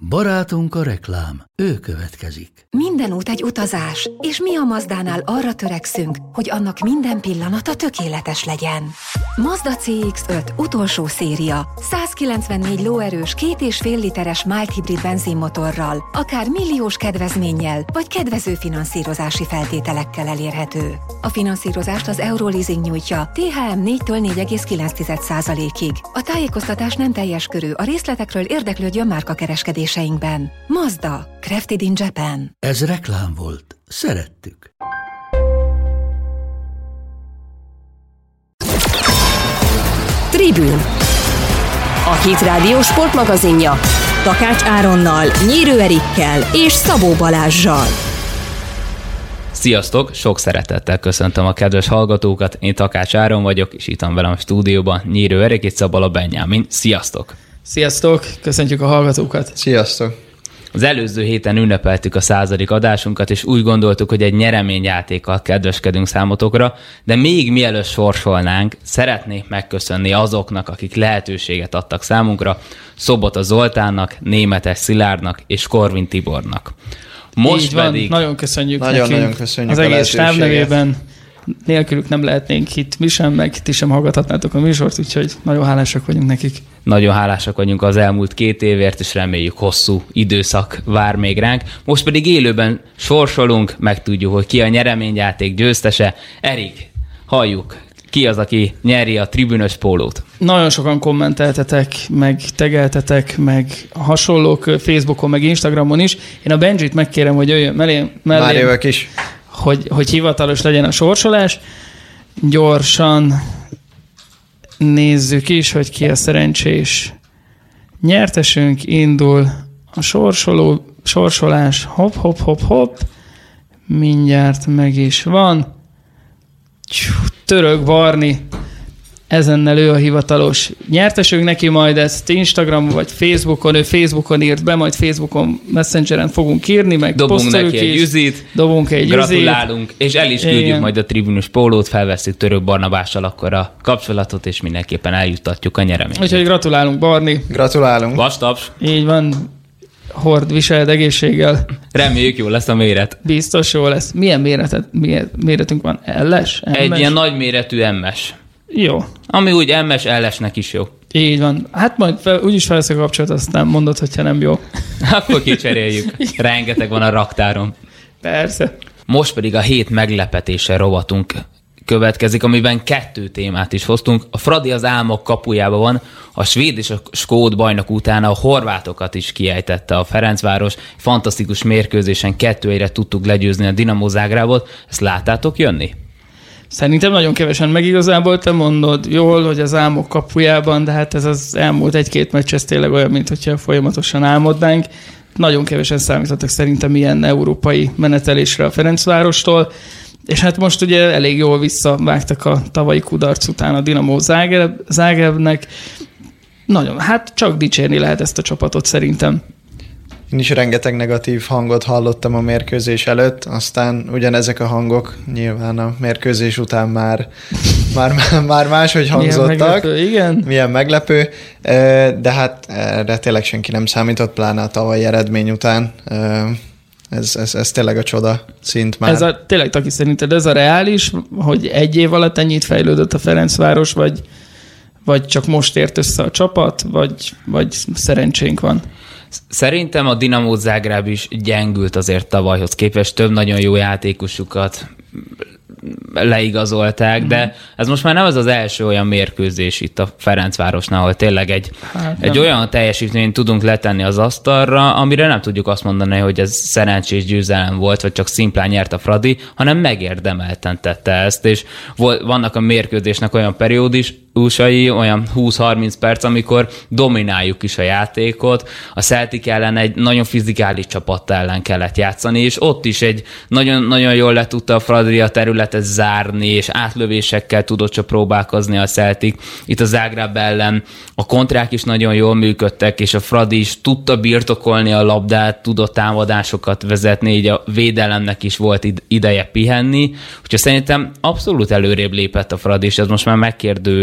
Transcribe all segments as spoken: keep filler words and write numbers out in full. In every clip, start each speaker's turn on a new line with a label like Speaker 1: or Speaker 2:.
Speaker 1: Barátunk a reklám, ő következik.
Speaker 2: Minden út egy utazás, és mi a Mazdánál arra törekszünk, hogy annak minden pillanata tökéletes legyen. Mazda cé iksz öt utolsó széria, százkilencvennégy lóerős, két és fél literes mild hibrid benzinmotorral, akár milliós kedvezménnyel, vagy kedvező finanszírozási feltételekkel elérhető. A finanszírozást az Euroleasing nyújtja, té há em négytől négy egész kilenc százalékig. A tájékoztatás nem teljes körű, a részletekről érdeklődjön márkakereskedéseinkben. Mazda, crafted in Japan.
Speaker 1: Ez reklám volt. Szerettük.
Speaker 3: Tribün. A Hit Rádió sportmagazinja Takács Áronnal, Nyírő Erikkel és Szabó Balázssal.
Speaker 4: Sziasztok! Sok szeretettel köszöntöm a kedves hallgatókat. Én Takács Áron vagyok, és itt van velem a stúdióban Nyírő Erik és Szabala Benyámin. Sziasztok!
Speaker 5: Sziasztok! Köszöntjük a hallgatókat!
Speaker 6: Sziasztok!
Speaker 4: Az előző héten ünnepeltük a századik adásunkat, és úgy gondoltuk, hogy egy nyereményjátékkal kedveskedünk számotokra, de még mielőtt sorsolnánk, szeretnék megköszönni azoknak, akik lehetőséget adtak számunkra, Szobota Zoltánnak, Németes Szilárdnak és Korvin Tibornak.
Speaker 5: Most Így pedig... van, nagyon köszönjük
Speaker 6: nagyon,
Speaker 5: nekünk.
Speaker 6: Nagyon köszönjük
Speaker 5: az egész stáb nevében. Nélkülük nem lehetnénk itt mi sem, meg ti sem hallgathatnátok a műsort, úgyhogy nagyon hálásak vagyunk nekik.
Speaker 4: Nagyon hálásak vagyunk az elmúlt két évért, és reméljük hosszú időszak vár még ránk. Most pedig élőben sorsolunk, megtudjuk, hogy ki a nyereményjáték győztese. Erik, halljuk, ki az, aki nyeri a tribünös pólót?
Speaker 5: Nagyon sokan kommenteltetek, meg tegeltetek, meg hasonlók Facebookon, meg Instagramon is. Én a Benjit megkérem, hogy jöjjön mellé. mellé
Speaker 6: Már jövök is.
Speaker 5: Hogy, hogy hivatalos legyen a sorsolás. Gyorsan nézzük is, hogy ki a szerencsés nyertesünk. Indul a sorsoló, sorsolás. Hopp, hopp, hopp, hopp. Mindjárt meg is van. Török Barni. Ezennel ő a hivatalos nyertesünk, neki majd ezt Instagramon vagy Facebookon, ő Facebookon írt be, majd Facebookon Messengeren fogunk írni, meg
Speaker 4: dobunk neki egy üzit,
Speaker 5: dobunk egy
Speaker 4: gratulálunk, üzit. És el is küldjük
Speaker 5: Igen.
Speaker 4: majd a tribünös pólót, felveszünk Török Barnabással akkor a kapcsolatot, és mindenképpen eljuttatjuk a nyereményt.
Speaker 5: Úgyhogy gratulálunk, Barni.
Speaker 6: Gratulálunk.
Speaker 4: Vastaps.
Speaker 5: Így van, hord, viseled egészséggel.
Speaker 4: Reméljük, jó lesz a méret.
Speaker 5: Biztos jó lesz. Milyen méretet, milyen méretünk van? L-es?
Speaker 4: Egy ilyen nagyméretű em-es.
Speaker 5: Jó.
Speaker 4: Ami úgy em-es, el-esnek is jó.
Speaker 5: Így van. Hát majd fel, úgyis felveszek a kapcsolatot, aztán mondod, hogyha nem jó.
Speaker 4: Akkor kicseréljük. Rengeteg van a raktáron.
Speaker 5: Persze.
Speaker 4: Most pedig a hét meglepetése rovatunk következik, amiben kettő témát is hoztunk. A Fradi az álmok kapujában van, a svéd és a skót bajnok után a horvátokat is kiejtette a Ferencváros. Fantasztikus mérkőzésen kettő egyre tudtuk legyőzni a Dinamo Zágrábot. Ezt láttátok jönni?
Speaker 5: Szerintem nagyon kevesen, meg igazából te mondod jól, hogy az álmok kapujában, de hát ez az elmúlt egy-két meccs, ez tényleg olyan, mint hogyha folyamatosan álmodnánk. Nagyon kevesen számítottak szerintem ilyen európai menetelésre a Ferencvárostól, és hát most ugye elég jól visszavágtak a tavalyi kudarc után a Dinamo Zágreb, Zágrebnek. Nagyon, hát csak dicsérni lehet ezt a csapatot szerintem.
Speaker 6: Én is rengeteg negatív hangot hallottam a mérkőzés előtt, aztán ugyanezek a hangok nyilván a mérkőzés után már, már, már máshogy hangzottak.
Speaker 5: Milyen meglepő, igen.
Speaker 6: Milyen meglepő, de hát erre tényleg senki nem számított, pláne a tavalyi eredmény után. Ez, ez, ez tényleg a csoda szint már.
Speaker 5: Ez a, tényleg, Taki, szerinted ez a reális, hogy egy év alatt ennyit fejlődött a Ferencváros, vagy, vagy csak most ért össze a csapat, vagy, vagy szerencsénk van?
Speaker 4: Szerintem a Dinamo Zágráb is gyengült azért tavalyhoz képest, több nagyon jó játékosukat leigazolták, mm. de ez most már nem az az első olyan mérkőzés itt a Ferencvárosnál, ahol tényleg egy, hát egy olyan teljesítményt tudunk letenni az asztalra, amire nem tudjuk azt mondani, hogy ez szerencsés győzelem volt, vagy csak szimplán nyert a Fradi, hanem megérdemelten tette ezt, és vannak a mérkőzésnek olyan periódusai, olyan húsz-harminc perc, amikor domináljuk is a játékot. A Celtic ellen egy nagyon fizikális csapat ellen kellett játszani, és ott is egy nagyon, nagyon jól le tudta a Fradi a területet zárni, és átlövésekkel tudott csak próbálkozni a Celtic. Itt a Zágráb ellen a kontrák is nagyon jól működtek, és a Fradi is tudta birtokolni a labdát, tudott támadásokat vezetni, így a védelemnek is volt ideje pihenni. Úgyhogy szerintem abszolút előrébb lépett a Fradi, és ez most már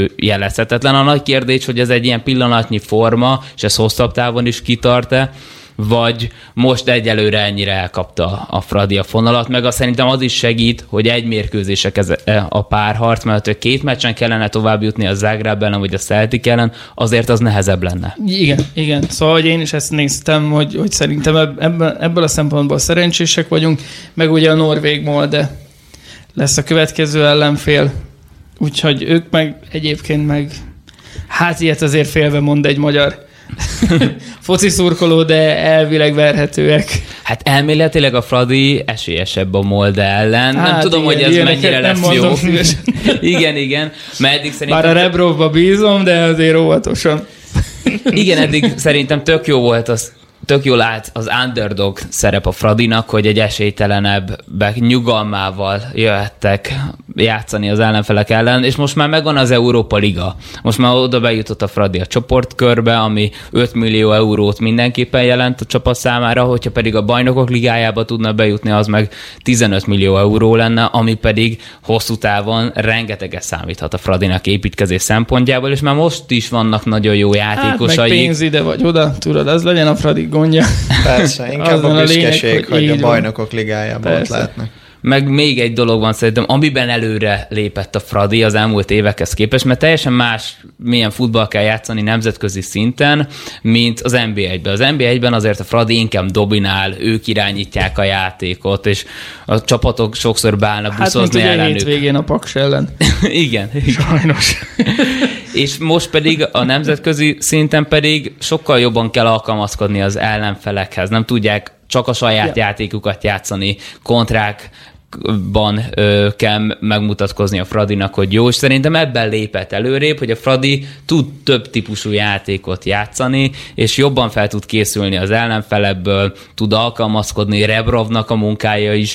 Speaker 4: megkérdőjelezhetetlen. A nagy kérdés, hogy ez egy ilyen pillanatnyi forma, és ez hosszabb távon is kitart-e, vagy most egyelőre ennyire elkapta a Fradi a fonalat, meg azt szerintem az is segít, hogy egy mérkőzések ez a párharc, mert ha két meccsen kellene tovább jutni a Zágráb ellen, vagy a Celtic ellen, azért az nehezebb lenne.
Speaker 5: Igen, igen. Szóval hogy én is ezt néztem, hogy, hogy szerintem ebből, ebből a szempontból szerencsések vagyunk, meg ugye a norvég Molde lesz a következő ellenfél, úgyhogy ők meg egyébként meg hát ilyet azért félve mond egy magyar foci szurkoló, de elvileg verhetőek.
Speaker 4: Hát elméletileg a Fradi esélyesebb a Molde ellen. Hát nem tudom, igen, hogy ez mennyire lesz jó. igen, igen. Mert eddig szerintem...
Speaker 5: Bár a Rebrovba bízom, de azért óvatosan.
Speaker 4: igen, eddig szerintem tök jó volt az, tök jól állt az underdog szerep a Fradinak, hogy egy esélytelenebb nyugalmával jöhettek játszani az ellenfelek ellen, és most már megvan az Európa Liga. Most már oda bejutott a Fradi a csoportkörbe, ami öt millió eurót mindenképpen jelent a csapat számára, hogyha pedig a Bajnokok Ligájába tudna bejutni, az meg tizenöt millió euró lenne, ami pedig hosszú távon rengeteget számíthat a Fradinak építkezés szempontjából, és már most is vannak nagyon jó játékosai.
Speaker 5: Hát meg pénz ide vagy oda, tudod, az legyen a Fradi gondja.
Speaker 6: Persze, inkább a büszkeség, lényeg, hogy, hogy a Bajnokok Ligájában ott lehetnek.
Speaker 4: Meg még egy dolog van szerintem, amiben előre lépett a Fradi az elmúlt évekhez képest, mert teljesen más milyen futball kell játszani nemzetközi szinten, mint az en bé egyben. Az en bé egyben azért a Fradi inkább dominál, ők irányítják a játékot, és a csapatok sokszor beállnak buszozni
Speaker 5: ellenük. Hát, mint
Speaker 4: ugye
Speaker 5: hétvégén a Paks ellen.
Speaker 4: igen.
Speaker 5: Sajnos.
Speaker 4: És most pedig a nemzetközi szinten pedig sokkal jobban kell alkalmazkodni az ellenfelekhez. Nem tudják csak a saját yeah. játékukat játszani, kontrákban ö, kell megmutatkozni a Fradinak, hogy jó, és szerintem ebben lépett előrébb, hogy a Fradi tud több típusú játékot játszani, és jobban fel tud készülni az ellenfelebből, tud alkalmazkodni, Rebrovnak a munkája is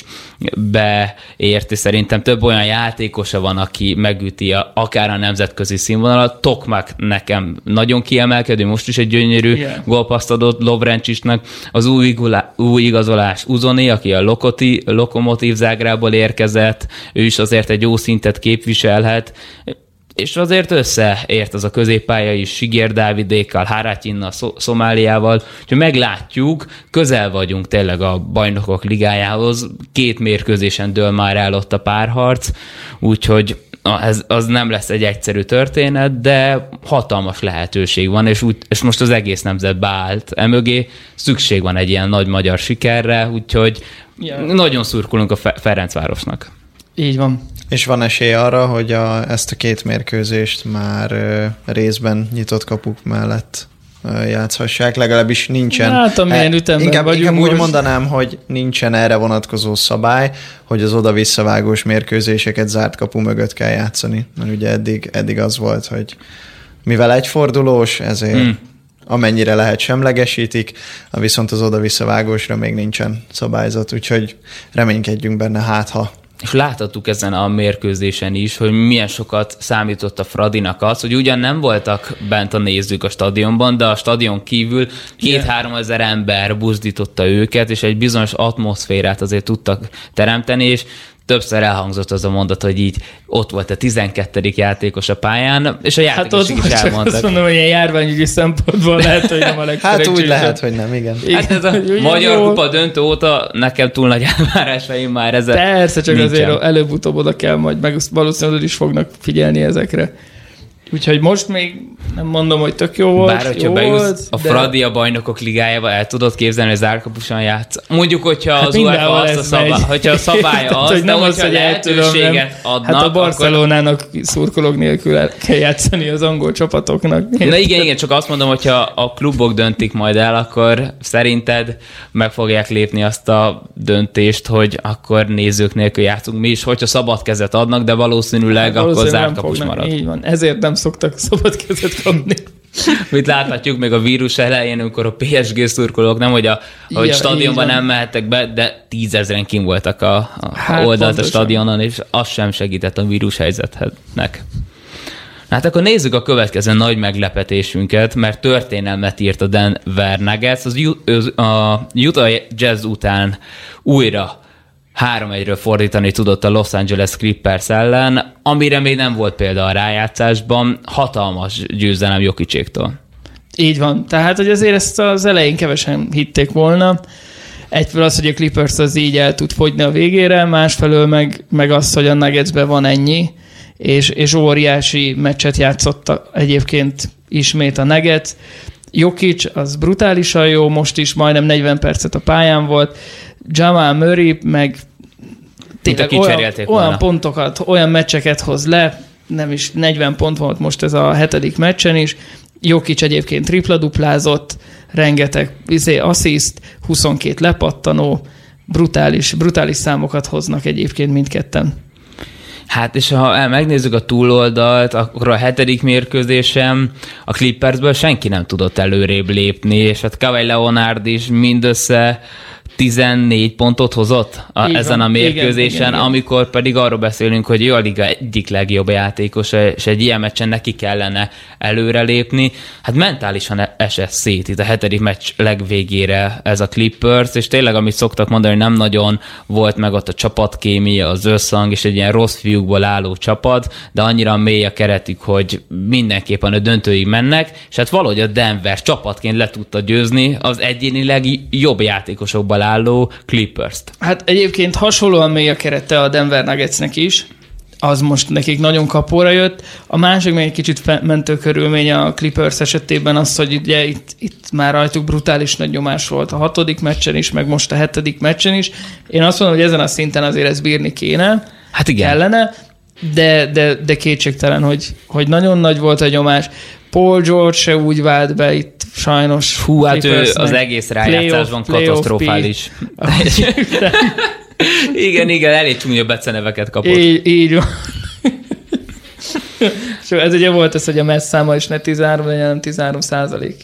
Speaker 4: beért, és szerintem több olyan játékosa van, aki megüti a, akár a nemzetközi színvonalat. Tokmak nekem nagyon kiemelkedő, most is egy gyönyörű yeah. gólpasszt adott Lovrencsisnak. Az új, új igazolás Uzoni, aki a Lokoti, Lokomotív Zágrából érkezett, ő is azért egy jó szintet képviselhet, és azért összeért az a középpálya is Sigér Dávidékkal, Haratyinnal, Szomáliával, úgyhogy meglátjuk, közel vagyunk tényleg a Bajnokok Ligájához, két mérkőzésen dől már el ott a párharc, úgyhogy ez, az nem lesz egy egyszerű történet, de hatalmas lehetőség van, és, úgy, és most az egész nemzet beállt emögé, szükség van egy ilyen nagy magyar sikerre, úgyhogy ja. nagyon szurkolunk a Ferencvárosnak.
Speaker 5: Így van.
Speaker 6: És van esély arra, hogy a, ezt a két mérkőzést már ö, részben nyitott kapuk mellett ö, játszhassák, legalábbis nincsen.
Speaker 5: Hát, amilyen ütemben
Speaker 6: inkább,
Speaker 5: vagyunk
Speaker 6: inkább
Speaker 5: most.
Speaker 6: úgy mondanám, hogy nincsen erre vonatkozó szabály, hogy az oda-visszavágós mérkőzéseket zárt kapu mögött kell játszani. Mert ugye eddig, eddig az volt, hogy mivel egyfordulós, ezért hmm. amennyire lehet semlegesítik, viszont az oda-visszavágósra még nincsen szabályzat, úgyhogy reménykedjünk benne, hát ha.
Speaker 4: És láthattuk ezen a mérkőzésen is, hogy milyen sokat számított a Fradinak az, hogy ugyan nem voltak bent a nézők a stadionban, de a stadion kívül két-három ezer ember buzdította őket, és egy bizonyos atmoszférát azért tudtak teremteni, és többször elhangzott az a mondat, hogy így ott volt a tizenkettedik játékos a pályán, és a játékosok hát is elmondtak.
Speaker 5: Azt mondom, hogy ilyen járványügyi szempontból lehet, hogy nem a legszerencsésebb.
Speaker 6: Hát úgy lehet, hogy nem, igen.
Speaker 4: Hát ez a Magyar Kupa döntő óta nekem túl nagy elvárásaim már ezzel
Speaker 5: Persze, csak
Speaker 4: nincsen.
Speaker 5: Azért előbb-utóbb oda kell majd, meg valószínűleg is fognak figyelni ezekre. Úgyhogy most még nem mondom, hogy tök jó volt.
Speaker 4: Bár hogyha bejusz a de... Fradi a Bajnokok Ligájába, el tudod képzelni, hogy zárkapusan játsz. Mondjuk, hogyha hát az UEFA azt a szabály, hogyha a szabály az, hogy nem az, hogy lehetőséget adnak.
Speaker 5: Hát a Barcelonának akkor... szurkolók nélkül kell játszani az angol csapatoknak.
Speaker 4: Na igen, igen, csak azt mondom, hogyha a klubok döntik majd el, akkor szerinted meg fogják lépni azt a döntést, hogy akkor nézők nélkül játszunk mi is, hogyha szabad kezet adnak, de valószínűleg hát, akkor zárkapus marad.
Speaker 5: Így van. Ezért nem szoktak szabad kezet kapni.
Speaker 4: Mit láthatjuk még a vírus elején, amikor a pé es gé szurkolók nem, hogy a hogy ja, stadionban nem mehettek be, de tízezren kim voltak a, a hát, oldalt a stadionon, és az sem segített a vírus helyzetnek. Hát akkor nézzük a következő nagy meglepetésünket, mert történelmet írt a Denver Nuggets, az a Utah Jazz után újra három egyről fordítani tudott a Los Angeles Clippers ellen, amire még nem volt példa a rájátszásban, hatalmas győzelem Jokicséktól.
Speaker 5: Így van. Tehát, hogy azért ezt az elején kevesen hitték volna. Egyfelől az, hogy a Clippers az így el tud fogyni a végére, másfelől meg, meg az, hogy a Nuggetsben van ennyi, és, és óriási meccset játszott egyébként ismét a Nuggets. Jokic az brutálisan jó, most is majdnem negyven percet a pályán volt. Jamal Murray meg tényleg olyan, olyan pontokat, olyan meccseket hoz le, nem is negyven pont volt most ez a hetedik meccsen is. Jokic egyébként tripla-duplázott, rengeteg izé, assziszt, huszonkét lepattanó, brutális, brutális számokat hoznak egyébként mindketten.
Speaker 4: Hát, és ha megnézzük a túloldalt, akkor a hetedik mérkőzésem a Clippersből senki nem tudott előrébb lépni, és hát Kawhi Leonard is mindössze tizennégy pontot hozott a, ezen a mérkőzésen, igen, igen, igen. Amikor pedig arról beszélünk, hogy ő a liga egyik legjobb játékosa, és egy ilyen meccsen neki kellene előrelépni. Hát mentálisan esett szét itt a hetedik meccs legvégére ez a Clippers, és tényleg, amit szoktak mondani, hogy nem nagyon volt meg ott a csapatkémia, az összhang, és egy ilyen rossz fiúkból álló csapat, de annyira mély a keretük, hogy mindenképpen a döntőig mennek, és hát valahogy a Denver csapatként le tudta győzni az egyénileg jobb játékosokból álló Clippers-t.
Speaker 5: Hát egyébként hasonlóan mély a kerete a Denver Nuggetsnek is, az most nekik nagyon kapóra jött. A másik még egy kicsit mentő körülmény a Clippers esetében az, hogy ugye itt, itt már rajtuk brutális nagy nyomás volt a hatodik meccsen is, meg most a hetedik meccsen is. Én azt mondom, hogy ezen a szinten azért ezt bírni kéne,
Speaker 4: hát igen.
Speaker 5: kellene, de, de, de kétségtelen, hogy, hogy nagyon nagy volt a nyomás. Paul George se úgy vált be itt sajnos.
Speaker 4: Hú, hát ő az egész rájátszásban katasztrofális. Igen, igen, elég csúnya beceneveket kapott.
Speaker 5: Így, így van. És ez ugye volt ez, hogy a messz száma is ne tizenhárom, hanem tizenhárom százalék.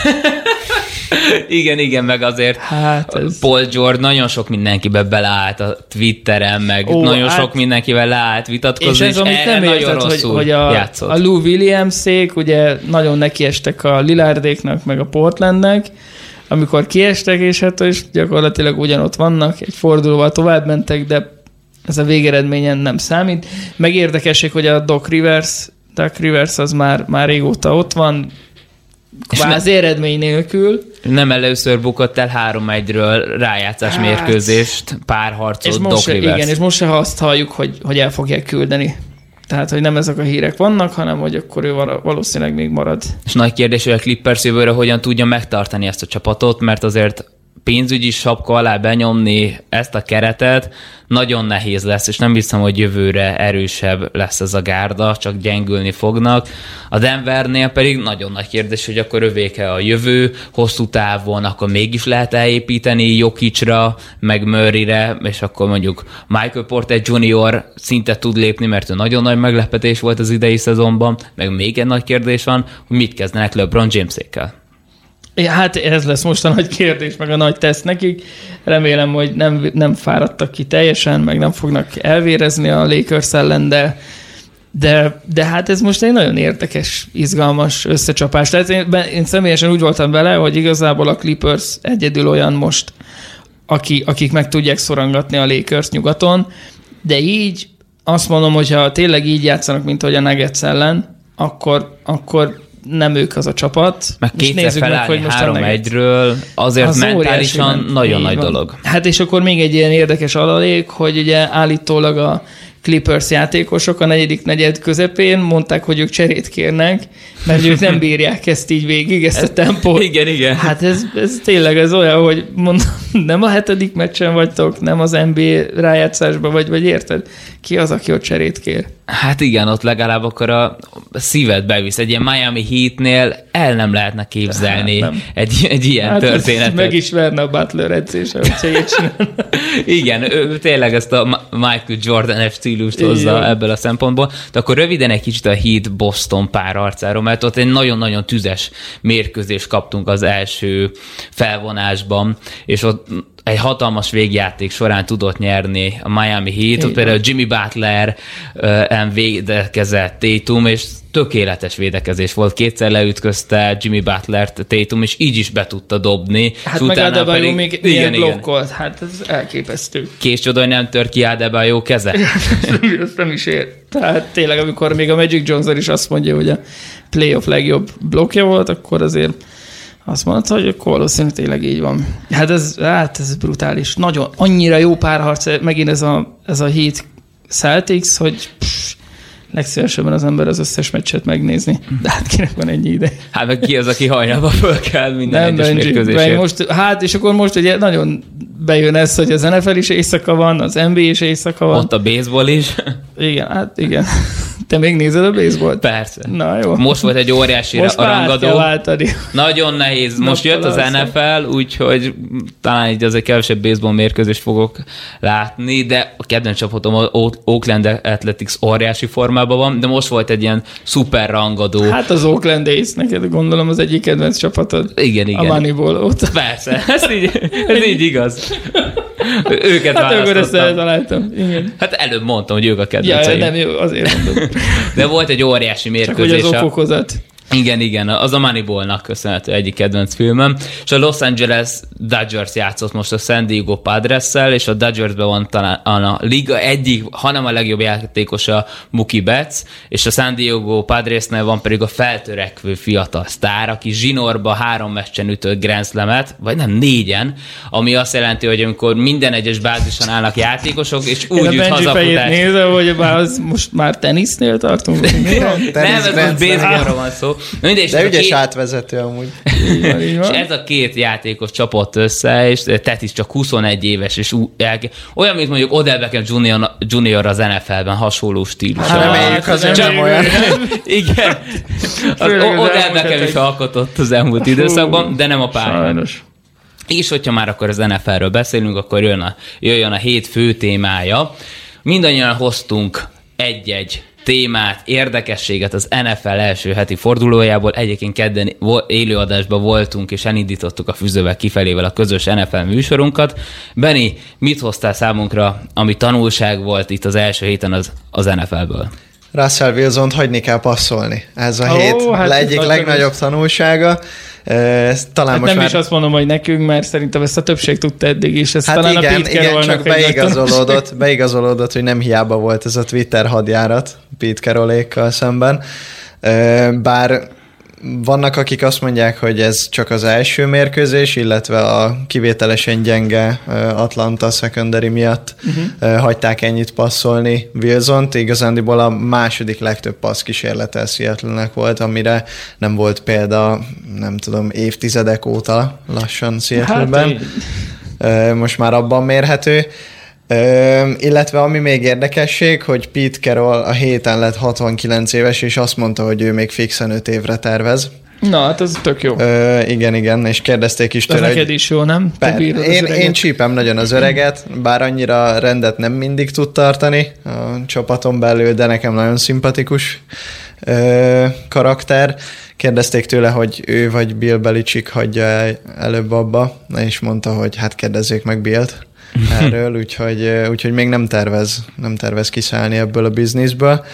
Speaker 4: Igen, igen, meg azért
Speaker 5: hát ez...
Speaker 4: Paul George nagyon sok mindenkibe beleállt a Twitteren, meg Ó, nagyon hát... sok mindenkivel leállt vitatkozni, és, ez, és erre nagyon érted, rosszul hogy, hogy a, játszott.
Speaker 5: A Lou Williams-ék ugye nagyon nekiestek a Lillardéknak, meg a Portlandnek, amikor kiestek, és hát és gyakorlatilag ugyanott vannak, egy fordulóval tovább mentek, de ez a végeredményen nem számít. Meg érdekesség, hogy a Doc Rivers, Doc Rivers az már, már régóta ott van, kvázi eredmény nélkül.
Speaker 4: Nem először bukott el három egyről rájátszás hát, mérkőzést, párharcot Doc Rivers.
Speaker 5: Igen, és most se azt halljuk, hogy, hogy el fogják küldeni. Tehát, hogy nem ezek a hírek vannak, hanem hogy akkor ő valószínűleg még marad.
Speaker 4: És nagy kérdés, hogy a Clippers jövőre hogyan tudja megtartani ezt a csapatot, mert azért pénzügyi sapka alá benyomni ezt a keretet nagyon nehéz lesz, és nem hiszem, hogy jövőre erősebb lesz ez a gárda, csak gyengülni fognak. A Denvernél pedig nagyon nagy kérdés, hogy akkor övéke a jövő, hosszú távon, akkor mégis lehet elépíteni Jokicra, meg Murrayre, és akkor mondjuk Michael Porter junior szinte tud lépni, mert ő nagyon nagy meglepetés volt az idei szezonban, meg még egy nagy kérdés van, hogy mit kezdenek LeBron Jamesékkel.
Speaker 5: Ja, hát ez lesz most a nagy kérdés, meg a nagy teszt nekik. Remélem, hogy nem, nem fáradtak ki teljesen, meg nem fognak elvérezni a Lakers ellen, de, de, de hát ez most egy nagyon érdekes, izgalmas összecsapás. Tehát én, én személyesen úgy voltam vele, hogy igazából a Clippers egyedül olyan most, aki, akik meg tudják szorongatni a Lakers nyugaton, de így azt mondom, hogyha tényleg így játszanak, mint ahogy a Nuggets ellen, akkor, akkor nem ők az a csapat.
Speaker 4: Meg kétszer felállni három egyről, azért az mentálisan nagyon nagy van. Dolog.
Speaker 5: Hát és akkor még egy ilyen érdekes adalék, hogy ugye állítólag a Clippers játékosok a negyedik negyed közepén mondták, hogy ők cserét kérnek, mert ők nem bírják ezt így végig, ezt a tempót.
Speaker 4: Igen, igen.
Speaker 5: Hát ez, ez tényleg ez olyan, hogy mondom, nem a hetedik meccsen vagytok, nem az en bé á rájátszásban vagy, vagy érted? Ki az, aki ott cserét kér?
Speaker 4: Hát igen, ott legalább akkor a szívet bevisz. Egy ilyen Miami Heatnél el nem lehetne képzelni hát nem. Egy, egy ilyen hát történetet.
Speaker 5: Meg is verne a Butler edzése, hogyha így
Speaker 4: igen, ő tényleg ezt a Michael Jordan-es stílust hozza ebből a szempontból. De akkor röviden egy kicsit a Heat-Boston párharcáról, mert ott egy nagyon-nagyon tüzes mérkőzést kaptunk az első felvonásban, és ott egy hatalmas végjáték során tudott nyerni a Miami Heat, ott például Jimmy Butler uh, védekezett Tatum, és tökéletes védekezés volt. Kétszer leütközte Jimmy Butlert Tatum, és így is be tudta dobni.
Speaker 5: Hát meg Adebayo még ilyen blokkolt. Hát ez elképesztő.
Speaker 4: Kés csoda, hogy nem tör ki Adebayo keze.
Speaker 5: Ezt nem is ér. Tehát tényleg, amikor még a Magic Johnson is azt mondja, hogy a playoff legjobb blokkja volt, akkor azért azt mondta, hogy akkor valószínűleg tényleg így van. Hát ez, hát ez brutális. Nagyon, annyira jó párharc, megint ez a, ez a Heat Celtics, hogy pff, legszívesebben az ember az összes meccset megnézni. De hát kinek van ennyi ide?
Speaker 4: Hát meg ki az, aki hajnalba föl kell minden
Speaker 5: nem,
Speaker 4: egyes mérkőzésért.
Speaker 5: Most, hát és akkor most ugye nagyon bejön ez, hogy az en ef el is éjszaka van, az en bé á is éjszaka van.
Speaker 4: Ott a baseball is.
Speaker 5: Igen, hát igen. Te még nézed a baseballt?
Speaker 4: Persze.
Speaker 5: Na jó.
Speaker 4: Most volt egy óriási
Speaker 5: most
Speaker 4: rangadó.
Speaker 5: Váltani.
Speaker 4: Nagyon nehéz. Most jött az en ef el, úgyhogy talán így azért kevesebb baseball mérkőzést fogok látni, de a kedvenc csapatom az Oakland Athletics óriási formában van, de most volt egy ilyen szuper rangadó.
Speaker 5: Hát az Oakland A's, neked gondolom az egyik kedvenc csapatod.
Speaker 4: Igen, igen.
Speaker 5: A Moneyball óta.
Speaker 4: Persze, ez így, ez így igaz. Őket
Speaker 5: hát
Speaker 4: választottam.
Speaker 5: Hát akkor ezt eltaláltam. Igen.
Speaker 4: Hát előbb mondtam, hogy ők a kedvenceim.
Speaker 5: Ja, nem, jó, azért mondom.
Speaker 4: De volt egy óriási mérkőzés.
Speaker 5: Csak hogy az okokozat.
Speaker 4: Igen, igen, az a Moneyballnak köszönhető egyik kedvenc filmem. És a Los Angeles Dodgers játszott most a San Diego Padressel, és a Dodgersben van talán a liga egyik, hanem a legjobb játékosa Mookie Betts, és a San Diego Padresnél van pedig a feltörekvő fiatal sztár, aki zsinórba három meccsen ütött Grand Slamet, vagy nem, négyen, ami azt jelenti, hogy amikor minden egyes bázison állnak játékosok, és úgy jut hazafutást.
Speaker 5: Nézem, hogy az most már tenisznél tartunk.
Speaker 4: Nem, ez most baseballra van szó. Mindegy,
Speaker 6: de ügyes
Speaker 4: két...
Speaker 6: átvezető amúgy.
Speaker 5: Így van, így van.
Speaker 4: És ez a két játékos csapott össze, és Tatis csak huszonegy éves, és olyan, mint mondjuk Odell Beckham Junior, Junior az en ef el-ben hasonló stílus.
Speaker 6: Hát, reméljük, az nem, nem olyan.
Speaker 4: Igen. Odell Beckham is alkotott az elmúlt időszakban, de nem a pályán.
Speaker 5: Sajnos.
Speaker 4: És hogyha már akkor az en ef el-ről beszélünk, akkor jön a, jöjjön a hét fő témája. Mindannyian hoztunk egy-egy témát, érdekességet az en ef el első heti fordulójából. Egyébként kedden élőadásban voltunk, és elindítottuk a Füzővel kifelével a közös en ef el műsorunkat. Benni, mit hoztál számunkra, ami tanulság volt itt az első héten az, az en ef el-ből?
Speaker 6: Russell Wilsont hagyni kell passzolni. Ez a
Speaker 5: oh,
Speaker 6: hét
Speaker 5: hát
Speaker 6: egyik legnagyobb tanulsága. Talán
Speaker 5: hát
Speaker 6: most
Speaker 5: nem
Speaker 6: már...
Speaker 5: is azt mondom, hogy nekünk, mert szerintem ezt a többség tudta eddig is. Ez
Speaker 6: hát
Speaker 5: talán
Speaker 6: igen,
Speaker 5: a Pete
Speaker 6: igen, csak beigazolódott, beigazolódott, hogy nem hiába volt ez a Twitter hadjárat Pete Carrollékkal szemben. Bár vannak, akik azt mondják, hogy ez csak az első mérkőzés, illetve a kivételesen gyenge Atlanta secondary miatt uh-huh. hagyták ennyit passzolni Wilsont. Igazándiból a második legtöbb passz kísérlete Seattle-nek volt, amire nem volt példa, nem tudom, évtizedek óta lassan Seattle-ben. Hát, most már abban mérhető. Ö, illetve ami még érdekesség, hogy Pete Carroll a héten lett hatvankilenc éves, és azt mondta, hogy ő még fixen öt évre tervez.
Speaker 5: Na, hát ez tök jó.
Speaker 6: Ö, igen, igen, és kérdezték is tőle,
Speaker 5: neked hogy... is jó, nem?
Speaker 6: Per, én, én csípem nagyon az öreget, bár annyira rendet nem mindig tud tartani a csapaton belül, de nekem nagyon szimpatikus ö, karakter. Kérdezték tőle, hogy ő vagy Bill Belichick hagyja előbb abba, és mondta, hogy hát kérdezzék meg Billt erről, úgyhogy, úgyhogy még nem tervez, nem tervez kiszállni ebből a bizniszből.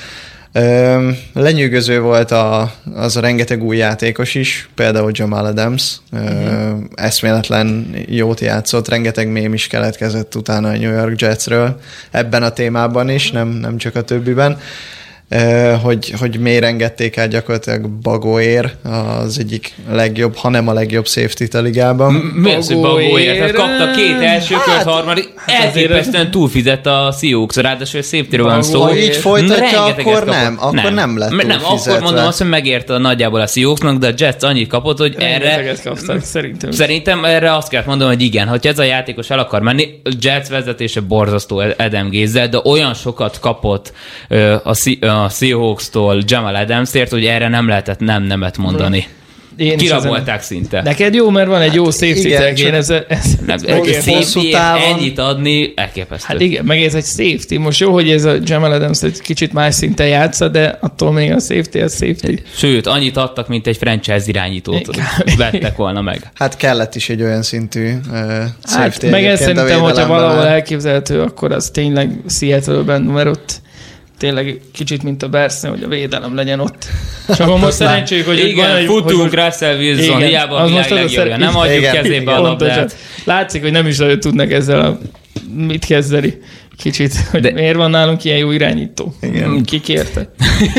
Speaker 6: Lenyűgöző volt a, az a rengeteg új játékos is, például Jamal Adams, uh-huh. eszméletlen jót játszott, rengeteg mém is keletkezett utána a New York Jetsről, ebben a témában is, nem, nem csak a többiben. Hogy, hogy mélyre engedték el gyakorlatilag Bagóér, az egyik legjobb, hanem a legjobb safety-t a ligában.
Speaker 4: Mi az, hogy Bagóér? Hát kapta két első kört, hát, harmadik, hát elképesztően túlfizet a Seahawks, ráadásul a safety-ről van szó.
Speaker 6: Ha így folytatja, akkor nem, akkor nem, nem lett
Speaker 4: túlfizetve. Nem, akkor mondom azt, hogy megérte a nagyjából a Seahawksnak, de a Jets annyit kapott, hogy erre...
Speaker 5: Kaptak, szerintem.
Speaker 4: Szerintem erre azt kell mondani, hogy igen, hogyha ez a játékos el akar menni, a Jets vezetése borzasztó Adam Gaze-zel, de olyan sokat kapott a a Seahawks-tól Jamal Adamsért, hogy erre nem lehetett nem nemet mondani. Kirabolták szinte.
Speaker 5: Neked jó, mert van egy jó safety-tek.
Speaker 6: Igen,
Speaker 5: ez, ez,
Speaker 4: ez safety ennyit adni, elképesztő.
Speaker 5: Hát igen, meg ez egy safety. Most jó, hogy ez a Jamal Adams egy kicsit más szinten játsza, de attól még a safety az safety.
Speaker 4: Sőt, annyit adtak, mint egy franchise irányítót vettek volna meg.
Speaker 6: Hát kellett is egy olyan szintű uh, safety.
Speaker 5: Hát meg ezt szerintem, hogyha valahol elképzelhető, akkor az tényleg Seattle-ben, mert ott tényleg kicsit, mint a Bersnél, hogy a védelem legyen ott. Csak most szerencséjük, hogy
Speaker 4: igen,
Speaker 5: van,
Speaker 4: futunk,
Speaker 5: hogy
Speaker 4: Russell Wilson, hiába a világ legjobbja, nem adjuk igen, kezébe igen, a labdát.
Speaker 5: Látszik, hogy nem is tudnak ezzel a, mit kezdeni. Kicsit, hogy de... miért van nálunk ilyen jó irányító. Igen. Ki kérte?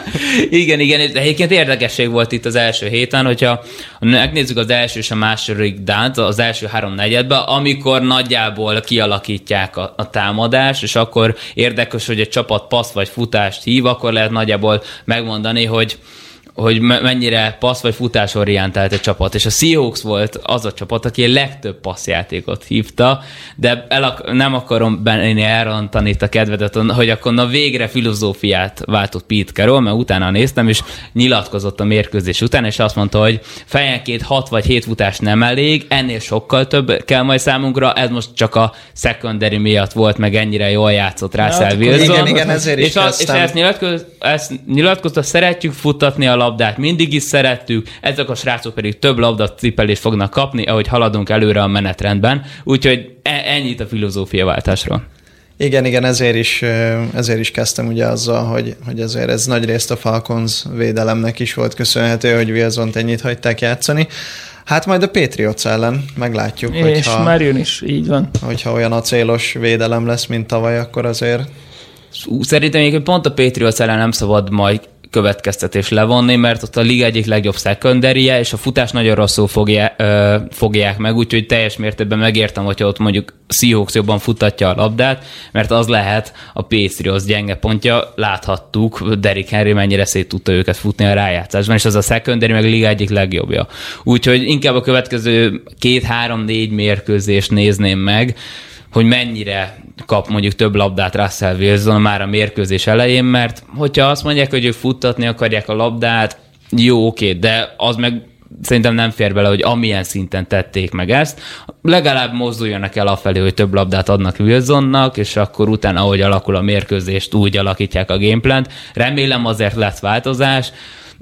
Speaker 4: Igen, igen, egyébként érdekesség volt itt az első héten, hogyha megnézzük az első és a második dánt, az első három negyedben, amikor nagyjából kialakítják a, a támadást, és akkor érdekes, hogy egy csapat passz vagy futást hív, akkor lehet nagyjából megmondani, hogy hogy mennyire passz vagy futásorientált egy csapat. És a Seahawks volt az a csapat, aki a legtöbb passzjátékot hívta, de el, nem akarom benne elrontani itt a kedvedet, hogy akkor na végre filozófiát váltott Pete Carroll, mert utána néztem, és nyilatkozott a mérkőzés után, és azt mondta, hogy fejenként hat vagy hét futás nem elég, ennél sokkal több kell majd számunkra, ez most csak a secondary miatt volt, meg ennyire jól játszott Russell Wilson.
Speaker 6: Igen, igen, ezért is
Speaker 4: és, a, és ezt, nyilatkoz, ezt nyilatkozta, szeretjük futtatni a labdát, mindig is szerettük, ezek a srácok pedig több labdacipelést fognak kapni, ahogy haladunk előre a menetrendben, úgyhogy ennyit a filozófiaváltásról.
Speaker 6: Igen, igen, ezért is, ezért is kezdtem ugye azzal, hogy, hogy ezért ez nagyrészt a Falcons védelemnek is volt köszönhető, hogy Wilsont ennyit hagyták játszani. Hát majd a Patriots ellen meglátjuk,
Speaker 5: és
Speaker 6: hogyha,
Speaker 5: már jön is, így van.
Speaker 6: Hogyha olyan acélos védelem lesz, mint tavaly, akkor azért...
Speaker 4: Szerintem egyébként pont a Patriots ellen nem szabad majd következtetés levonni, mert ott a liga egyik legjobb secondary-je, és a futás nagyon rosszul fogja, ö, fogják meg, úgyhogy teljes mértékben megértem, hogyha ott mondjuk Seahawks jobban futtatja a labdát, mert az lehet a Patriots gyenge pontja. Láthattuk, Derrick Henry mennyire szét tudta őket futni a rájátszásban, és az a secondary meg a liga egyik legjobbja. Úgyhogy inkább a következő két, három, négy mérkőzést nézném meg, hogy mennyire kap mondjuk több labdát Russell Wilson már a mérkőzés elején, mert hogyha azt mondják, hogy ők futtatni akarják a labdát, jó, oké, de az meg szerintem nem fér bele, hogy amilyen szinten tették meg ezt, legalább mozduljanak el afelé, hogy több labdát adnak Wilsonnak, és akkor utána, ahogy alakul a mérkőzést, úgy alakítják a gameplant. Remélem azért lesz változás.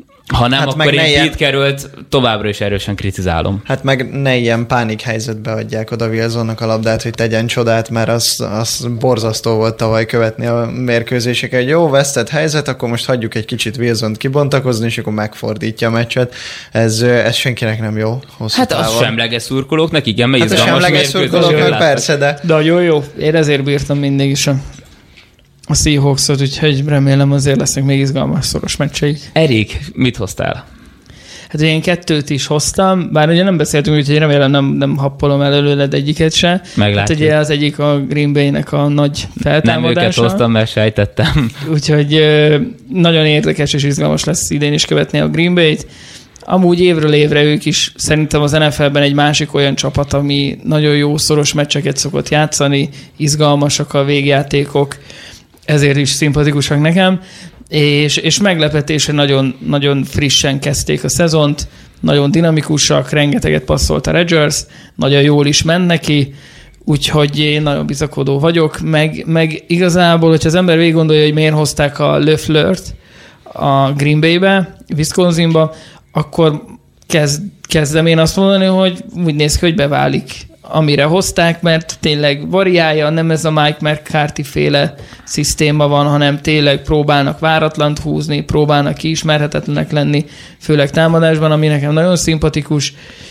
Speaker 4: Ha nem, hát akkor én ilyen... Pete Carrollt továbbra is erősen kritizálom.
Speaker 6: Hát meg ne ilyen pánik helyzetbe adják oda Wilsonnak a labdát, hogy tegyen csodát, mert az, az borzasztó volt tavaly követni a mérkőzéseket. Egy jó vesztett helyzet, akkor most hagyjuk egy kicsit Wilsont kibontakozni, és akkor megfordítja a meccset. Ez, ez senkinek nem jó.
Speaker 4: Hát az semleges szurkolóknak, igen, mert
Speaker 6: hát a semleges szurkolóknak persze, de...
Speaker 5: De jó, jó. Én ezért bírtam mindig is a... a Seahawksot, úgyhogy remélem azért lesznek még izgalmas szoros meccseik.
Speaker 4: Erik, mit hoztál?
Speaker 5: Hát én kettőt is hoztam, bár ugye nem beszéltünk, úgyhogy remélem nem, nem happolom el előled egyiket se.
Speaker 4: Meglátjuk.
Speaker 5: Hát ugye az egyik a Green Bay-nek a nagy feltámadása.
Speaker 4: Nem őket hoztam, mert sejtettem.
Speaker 5: Úgyhogy nagyon érdekes és izgalmas lesz idén is követni a Green Bay-t. Amúgy évről évre ők is szerintem az en ef el-ben egy másik olyan csapat, ami nagyon jó szoros meccseket szokott játszani, izgalmasak a végjátékok, ezért is szimpatikusak nekem, és, és meglepetése nagyon, nagyon frissen kezdték a szezont, nagyon dinamikusak, rengeteget passzolt a Rodgers, nagyon jól is ment neki, úgyhogy én nagyon bizakodó vagyok, meg, meg igazából, hogyha az ember végig gondolja, hogy miért hozták a LeFleurt a Green Bay-be, Wisconsinba, akkor kezd, kezdem én azt mondani, hogy úgy néz ki, hogy beválik, amire hozták, mert tényleg variálja, nem ez a Mike McCarthy féle szisztéma van, hanem tényleg próbálnak váratlant húzni, próbálnak kiismerhetetlenek lenni, főleg támadásban, ami nekem nagyon szimpatikus,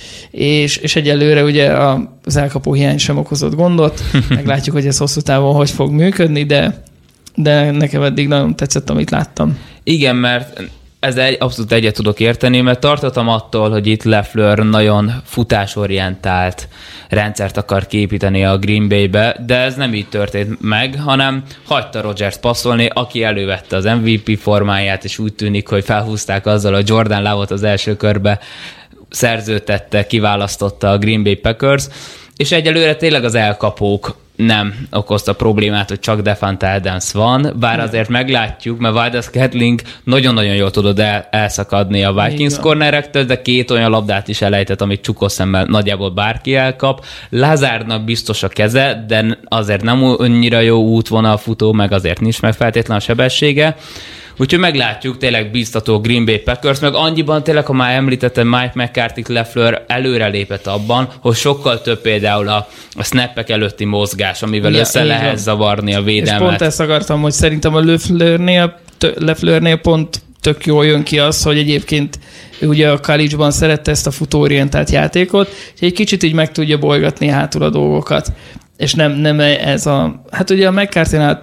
Speaker 5: és, és egyelőre ugye az elkapó hiány sem okozott gondot, meglátjuk, hogy ez hosszú távon hogy fog működni, de, de nekem eddig nagyon tetszett, amit láttam.
Speaker 4: Igen, mert ezzel egy, abszolút egyet tudok érteni, mert tartottam attól, hogy itt LeFleur nagyon futásorientált rendszert akar képíteni a Green Bay-be, de ez nem így történt meg, hanem hagyta Rodgers passzolni, aki elővette az em vé pé formáját, és úgy tűnik, hogy felhúzták azzal, hogy Jordan Love-ot az első körbe szerződtette, kiválasztotta a Green Bay Packers, és egyelőre tényleg az elkapók nem okozta problémát, hogy csak Devonta Adams van, bár azért meglátjuk, mert Valdes-Scantling nagyon-nagyon jól tudod el, elszakadni a Vikings cornerektől, de két olyan labdát is elejtett, amit csukott szemmel nagyjából bárki elkap. Lazardnak biztos a keze, de azért nem annyira jó útvonal futó, meg azért nincs meg feltétlen a sebessége. Úgyhogy meglátjuk, tényleg bíztató Green Bay Packers, meg annyiban tényleg, ha már említettem, Mike McCarthy, LeFleur előrelépett abban, hogy sokkal több például a, a snappek előtti mozgás, amivel ja, össze lehet van. zavarni a védelmet.
Speaker 5: És pont ezt akartam, hogy szerintem a LeFleurnél, LeFleurnél pont tök jól jön ki az, hogy egyébként ő ugye a college-ban szerette ezt a futóorientált játékot, és egy kicsit így meg tudja bolygatni hátul a dolgokat. És nem, nem ez a... Hát ugye a McCarthy-nál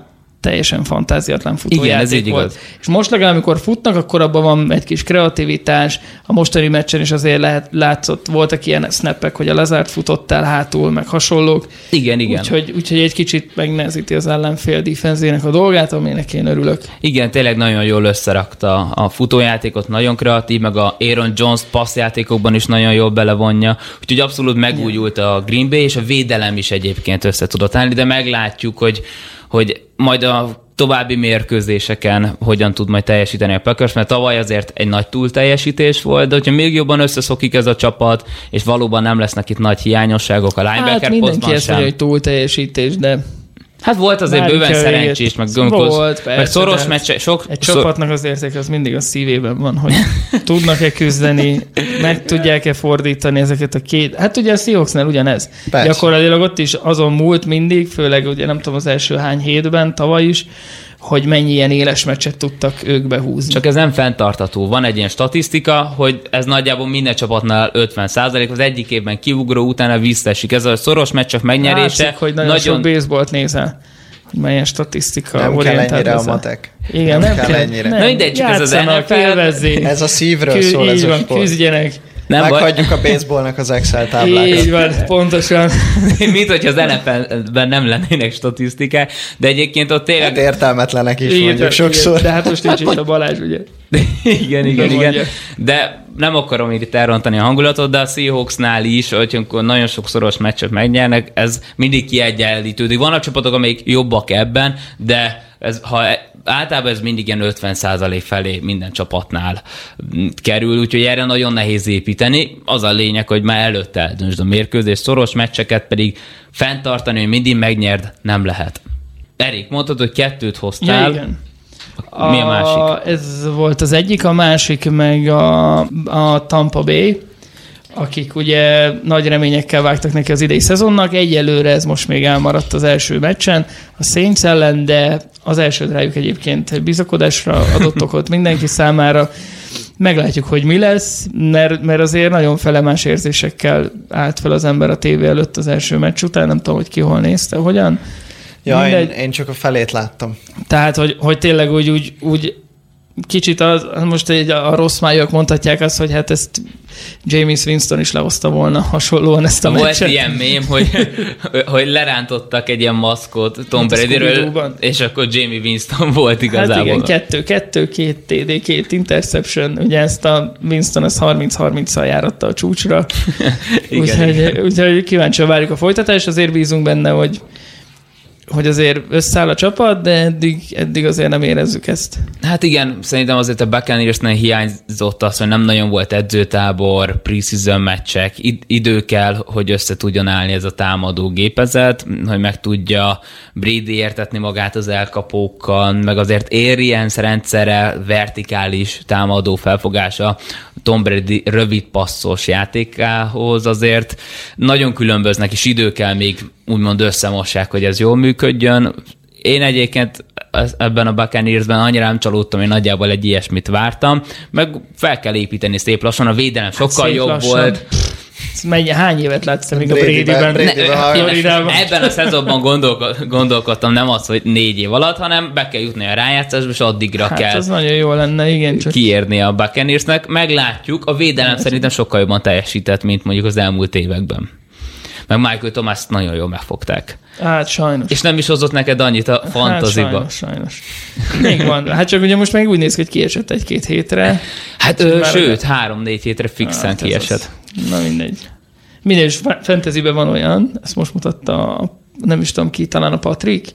Speaker 5: teljesen fantáziatlan futójáték
Speaker 4: Igen, ez így
Speaker 5: volt.
Speaker 4: igaz.
Speaker 5: És most legalább, amikor futnak, akkor abban van egy kis kreativitás. A mostani meccsen is azért lehet, látszott, voltak ilyen snappek, hogy a Lazárt futott el hátul, meg hasonlók.
Speaker 4: Igen, igen.
Speaker 5: Úgyhogy, úgyhogy egy kicsit megnehezíti az ellenfél defenzének a dolgát, aminek én örülök.
Speaker 4: Igen, tényleg nagyon jól összerakta a futójátékot, nagyon kreatív, meg a Aaron Jones passzjátékokban is nagyon jól belevonja. Úgyhogy abszolút megújult a Green Bay, és a védelem is egyébként össze tudott állni, de meglátjuk, hogy, hogy majd a további mérkőzéseken hogyan tud majd teljesíteni a Packers, mert tavaly azért egy nagy túlteljesítés volt, de hogyha még jobban összeszokik ez a csapat, és valóban nem lesznek itt nagy hiányosságok a linebacker
Speaker 5: hát mindenki
Speaker 4: posztban
Speaker 5: ezt
Speaker 4: sem.
Speaker 5: mondja, hogy túlteljesítés, de
Speaker 4: Hát volt azért
Speaker 5: Várjuk
Speaker 4: bőven
Speaker 5: el
Speaker 4: szerencsés, meg,
Speaker 5: volt,
Speaker 4: meg
Speaker 5: persze,
Speaker 4: szoros
Speaker 5: de
Speaker 4: meccse. Sok,
Speaker 5: egy
Speaker 4: szor...
Speaker 5: csapatnak az érték az mindig a szívében van, hogy tudnak-e küzdeni, meg tudják-e fordítani ezeket a két... Hát ugye a Seahawksnál ugyanez.
Speaker 6: Persze.
Speaker 5: Gyakorlatilag ott is azon múlt mindig, főleg ugye nem tudom az első hány hétben, tavaly is, hogy mennyi ilyen éles meccset tudtak ők behúzni.
Speaker 4: Csak ez nem fenntartható. Van egy ilyen statisztika, hogy ez nagyjából minden csapatnál ötven százalék, az egyik évben kiugró, utána visszaesik. Ez a szoros meccsek megnyerése.
Speaker 5: Látszik, hogy nagyon, nagyon... sok baseballt nézel, hogy milyen statisztika
Speaker 6: nem kell ennyire
Speaker 5: lesz.
Speaker 6: a matek.
Speaker 5: Igen, nem,
Speaker 6: nem kell ennyire.
Speaker 4: Nem, mindegy, csak ez az en ef el.
Speaker 6: Ez a szívről
Speaker 5: Kü-
Speaker 6: szól, ez
Speaker 5: így
Speaker 6: a
Speaker 5: van,
Speaker 6: sport.
Speaker 5: küzdjenek.
Speaker 4: Nem
Speaker 6: Meghagyjuk baj. A baseballnak az Excel táblákat.
Speaker 5: Így van, pontosan.
Speaker 4: Mint hogy az en ef el-ben nem lennének statisztikák, de egyébként ott tényleg...
Speaker 6: Hát értelmetlenek is
Speaker 5: Igen,
Speaker 6: mondjuk sokszor.
Speaker 5: Igen, de hát most nincs itt a Balázs, ugye?
Speaker 4: igen, igen,
Speaker 5: Nem
Speaker 4: igen.
Speaker 5: mondja.
Speaker 4: De nem akarom itt elrontani a hangulatot, de a Seahawksnál is, hogy nagyon sok szoros meccset megnyernek, ez mindig kiegyenlítődik. Vannak csapatok, amelyik jobbak ebben, de ez, ha általában ez mindig ilyen ötven százalék felé minden csapatnál kerül, úgyhogy erre nagyon nehéz építeni. Az a lényeg, hogy már előtte eldöntsd a mérkőzés, szoros meccseket pedig fenntartani, hogy mindig megnyerd, nem lehet. Erik, mondtad, hogy kettőt hoztál.
Speaker 5: Ja, igen.
Speaker 4: Mi a másik?
Speaker 5: Ez volt az egyik, a másik meg a, a Tampa Bay, akik ugye nagy reményekkel vágtak neki az idei szezonnak. Egyelőre ez most még elmaradt az első meccsen a Saints ellen, de az első rájuk egyébként bizakodásra adott okot mindenki számára. Meglátjuk, hogy mi lesz, mert, mert azért nagyon felemás érzésekkel állt fel az ember a tévé előtt az első meccs után. Nem tudom, hogy ki hol nézte, hogyan.
Speaker 6: Ja, én, én csak a felét láttam.
Speaker 5: Tehát, hogy, hogy tényleg úgy, úgy, úgy kicsit az, most egy, a rossz májak mondhatják azt, hogy hát ezt Jameis Winston is lehozta volna hasonlóan ezt a
Speaker 4: Volt
Speaker 5: meccset.
Speaker 4: ilyen mém, hogy, hogy lerántottak egy ilyen maszkot Tom Bradyről, és akkor Jamie Winston volt igazából.
Speaker 5: Hát igen, kettő, kettő, két té dé, két interception, ugye ezt a Winston az harminc-harminccal járatta a csúcsra.
Speaker 4: igen,
Speaker 5: úgyhogy,
Speaker 4: igen.
Speaker 5: úgyhogy kíváncsian várjuk a folytatást, azért bízunk benne, hogy hogy azért összeáll a csapat, de eddig, eddig azért nem érezzük ezt.
Speaker 4: Hát igen, szerintem azért a Buccaneersnél hiányzott az, hogy nem nagyon volt edzőtábor, preseason meccsek, id- idő kell, hogy össze tudjon állni ez a támadó gépezet, hogy meg tudja Brady értetni magát az elkapókkal, meg azért Arians rendszere, vertikális támadó felfogása Tom Brady rövid passzos játékához azért nagyon különböznek, és idő kell még úgymond összemossák, hogy ez jól működjön. Én egyébként ebben a Buccaneersben annyira nem csalódtam, én nagyjából egy ilyesmit vártam, meg fel kell építeni szép lassan, a védelem sokkal
Speaker 5: Szép
Speaker 4: jobb
Speaker 5: lassan.
Speaker 4: volt.
Speaker 5: Megy, hány évet látsz még a
Speaker 6: Bradyben,
Speaker 5: Bradyben?
Speaker 6: Bradyben,
Speaker 5: Ne,
Speaker 4: Ebben a szezonban gondolko- gondolkodtam nem az, hogy négy év alatt, hanem be kell jutni a rájátszásba, és addigra
Speaker 5: hát
Speaker 4: kell
Speaker 5: az nagyon jó lenne, igen. Csak
Speaker 4: kiérni a Buccaneersnek. Meglátjuk, a védelem szerintem sokkal jobban teljesített, mint mondjuk az elmúlt években. Meg Michael Thomas-t nagyon jól megfogták.
Speaker 5: Hát sajnos.
Speaker 4: És nem is hozott neked annyit a fantaziba.
Speaker 5: Hát sajnos, sajnos. Még van. Hát csak ugye most meg úgy néz ki, hogy kiesett egy-két hétre.
Speaker 4: Hát ö,
Speaker 5: Már
Speaker 4: sőt, három-négy hétre fixen
Speaker 5: hát ez
Speaker 4: kiesett.
Speaker 5: Az. Na mindegy. Mindegy, és fantasyben van olyan, ezt most mutatta, a, nem is tudom ki, talán a Patrik,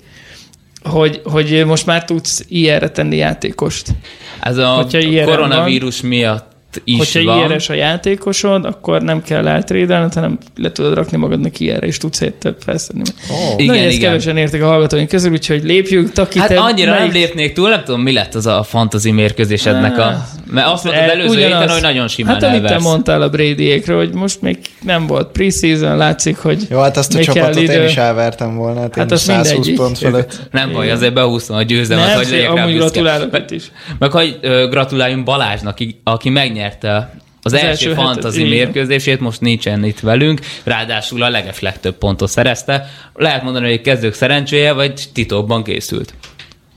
Speaker 5: hogy, hogy most már tudsz i er-re tenni játékost.
Speaker 4: Ez a
Speaker 5: Hogyha i er-en
Speaker 4: koronavírus miatt is
Speaker 5: Hogyha
Speaker 4: van.
Speaker 5: i er-es a játékosod, akkor nem kell eltrédelned, hanem le tudod rakni magadnak i er-re, és tudsz helyett felszedni.
Speaker 6: Oh.
Speaker 4: Igen,
Speaker 5: Na, ezt
Speaker 4: igen.
Speaker 5: kevesen értek a hallgatóink közül, úgyhogy lépjünk, takit.
Speaker 4: Hát annyira melyik... nem lépnék túl, nem tudom, mi lett az a fantasy mérkőzésednek a... Mert azt mondtad
Speaker 5: E,
Speaker 4: előző
Speaker 5: ugyanaz.
Speaker 4: héten, hogy nagyon simán
Speaker 5: Hát amit te
Speaker 4: elversz.
Speaker 5: mondtál a Bradyékről, hogy most még nem volt preseason, látszik, hogy
Speaker 6: Jó, hát azt a
Speaker 5: még kell
Speaker 6: csapatot
Speaker 5: idő.
Speaker 6: én is elvertem volna, hát,
Speaker 5: Hát
Speaker 6: én
Speaker 5: az
Speaker 6: is száz húsz
Speaker 5: mindegyik.
Speaker 6: pont fölött.
Speaker 4: Nem baj, azért behúztam a győzelmet,
Speaker 5: Nem,
Speaker 4: hogy legyek rá
Speaker 5: amúgy
Speaker 4: büszke.
Speaker 5: gratulálok itt is.
Speaker 4: Meg hogy ö, gratuláljunk Balázsnak, aki, aki megnyerte az,
Speaker 5: Az
Speaker 4: első,
Speaker 5: első
Speaker 4: fantasy
Speaker 5: hetet,
Speaker 4: mérkőzését, most nincsen itt velünk, ráadásul a leges legtöbb pontot szerezte. Lehet mondani, hogy kezdők szerencséje, vagy titokban készült.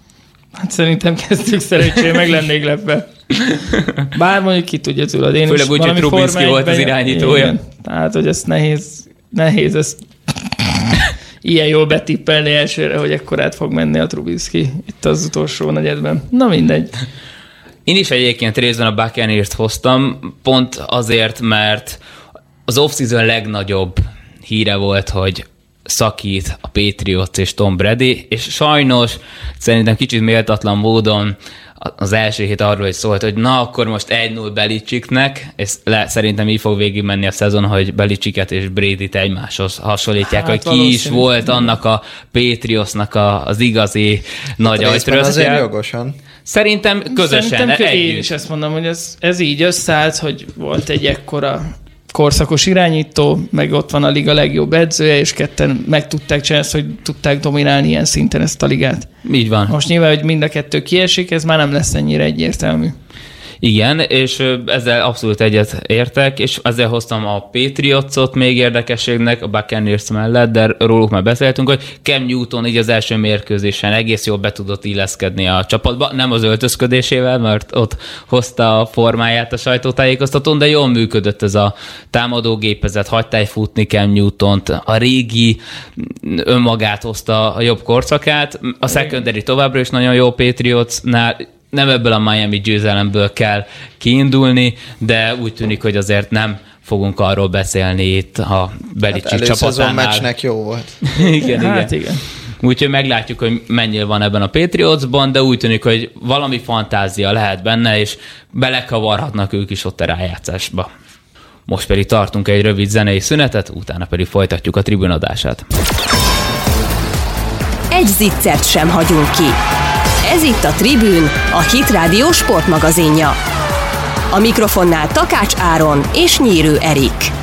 Speaker 5: Hát szerintem kezdjük szerencsére, meg lennék lepve. Bár mondjuk ki tudja tudod. Én
Speaker 4: főleg úgy, hogy Trubinszky volt az irányítója. Igen.
Speaker 5: Tehát, hogy ezt nehéz, nehéz ezt ilyen jól betippelni elsőre, hogy ekkorát fog menni a Trubinszky itt az utolsó negyedben. Na mindegy.
Speaker 4: Én is egyébként részben a Buccaneers-t hoztam, pont azért, mert az off-season legnagyobb híre volt, hogy szakít a Patriots és Tom Brady, és sajnos szerintem kicsit méltatlan módon az első hét arról is szólt, hogy na, akkor most egy null Belichicknek, és le, szerintem így fog végig menni a szezon, hogy Belichicket és Bradyt egymáshoz hasonlítják, hát, hogy ki is volt annak a Patriotsnak a, az igazi nagy ajtrösztje.
Speaker 6: Azért jogosan.
Speaker 4: Szerintem közösen,
Speaker 5: Szerintem
Speaker 4: együtt.
Speaker 5: Én is ezt mondom, hogy ez, ez így összeállt, hogy volt egy ekkora korszakos irányító, meg ott van a liga legjobb edzője, és ketten meg tudták csinálni ezt, hogy tudták dominálni ilyen szinten ezt a ligát.
Speaker 4: Így van.
Speaker 5: Most nyilván, hogy mind a kettő kiesik, ez már nem lesz ennyire egyértelmű.
Speaker 4: Igen, és ezzel abszolút egyet értek, és ezzel hoztam a Patriotsot még érdekességnek a Buccaneers mellett, de róluk már beszéltünk, hogy Cam Newton így az első mérkőzésen egész jól be tudott illeszkedni a csapatba, nem az öltözködésével, mert ott hozta a formáját a sajtótájékoztatón, de jól működött ez a támadógépezet, hagyták futni Cam Newtont, a régi önmagát hozta a jobb korszakát, a secondary továbbra is nagyon jó Patriotsnál, nem ebből a Miami győzelemből kell kiindulni, de úgy tűnik, hogy azért nem fogunk arról beszélni itt a Belichick hát csapatánál.
Speaker 6: Meccsnek jó volt.
Speaker 4: igen,
Speaker 5: hát
Speaker 4: igen.
Speaker 5: igen.
Speaker 4: Úgyhogy meglátjuk, hogy mennyire van ebben a Patriotsban, de úgy tűnik, hogy valami fantázia lehet benne, és belekavarhatnak ők is ott a rájátszásba. Most pedig tartunk egy rövid zenei szünetet, utána pedig folytatjuk a tribünadását.
Speaker 3: Egy ziccert sem hagyunk ki. Ez itt a Tribün, a Hit Rádió sportmagazinja. A mikrofonnál Takács Áron és Nyírő Erik.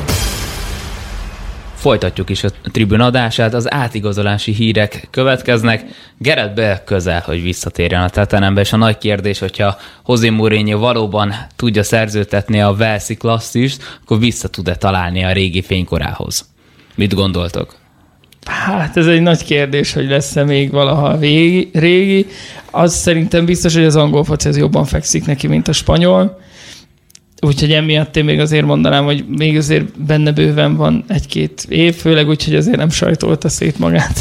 Speaker 4: Folytatjuk is a Tribün adását, az átigazolási hírek következnek. Gareth Bale közel, hogy visszatérjen a Tottenhambe, és a nagy kérdés, hogyha José Mourinho valóban tudja szerződtetni a Walesi klasszist, akkor vissza tud-e találni a régi fénykorához. Mit gondoltok?
Speaker 5: Hát ez egy nagy kérdés, hogy lesz-e még valaha régi, régi. Az szerintem biztos, hogy az angol foci jobban fekszik neki, mint a spanyol. Úgyhogy emiatt én még azért mondanám, hogy még azért benne bőven van egy-két év, főleg úgy, hogy azért nem sajtolta szét magát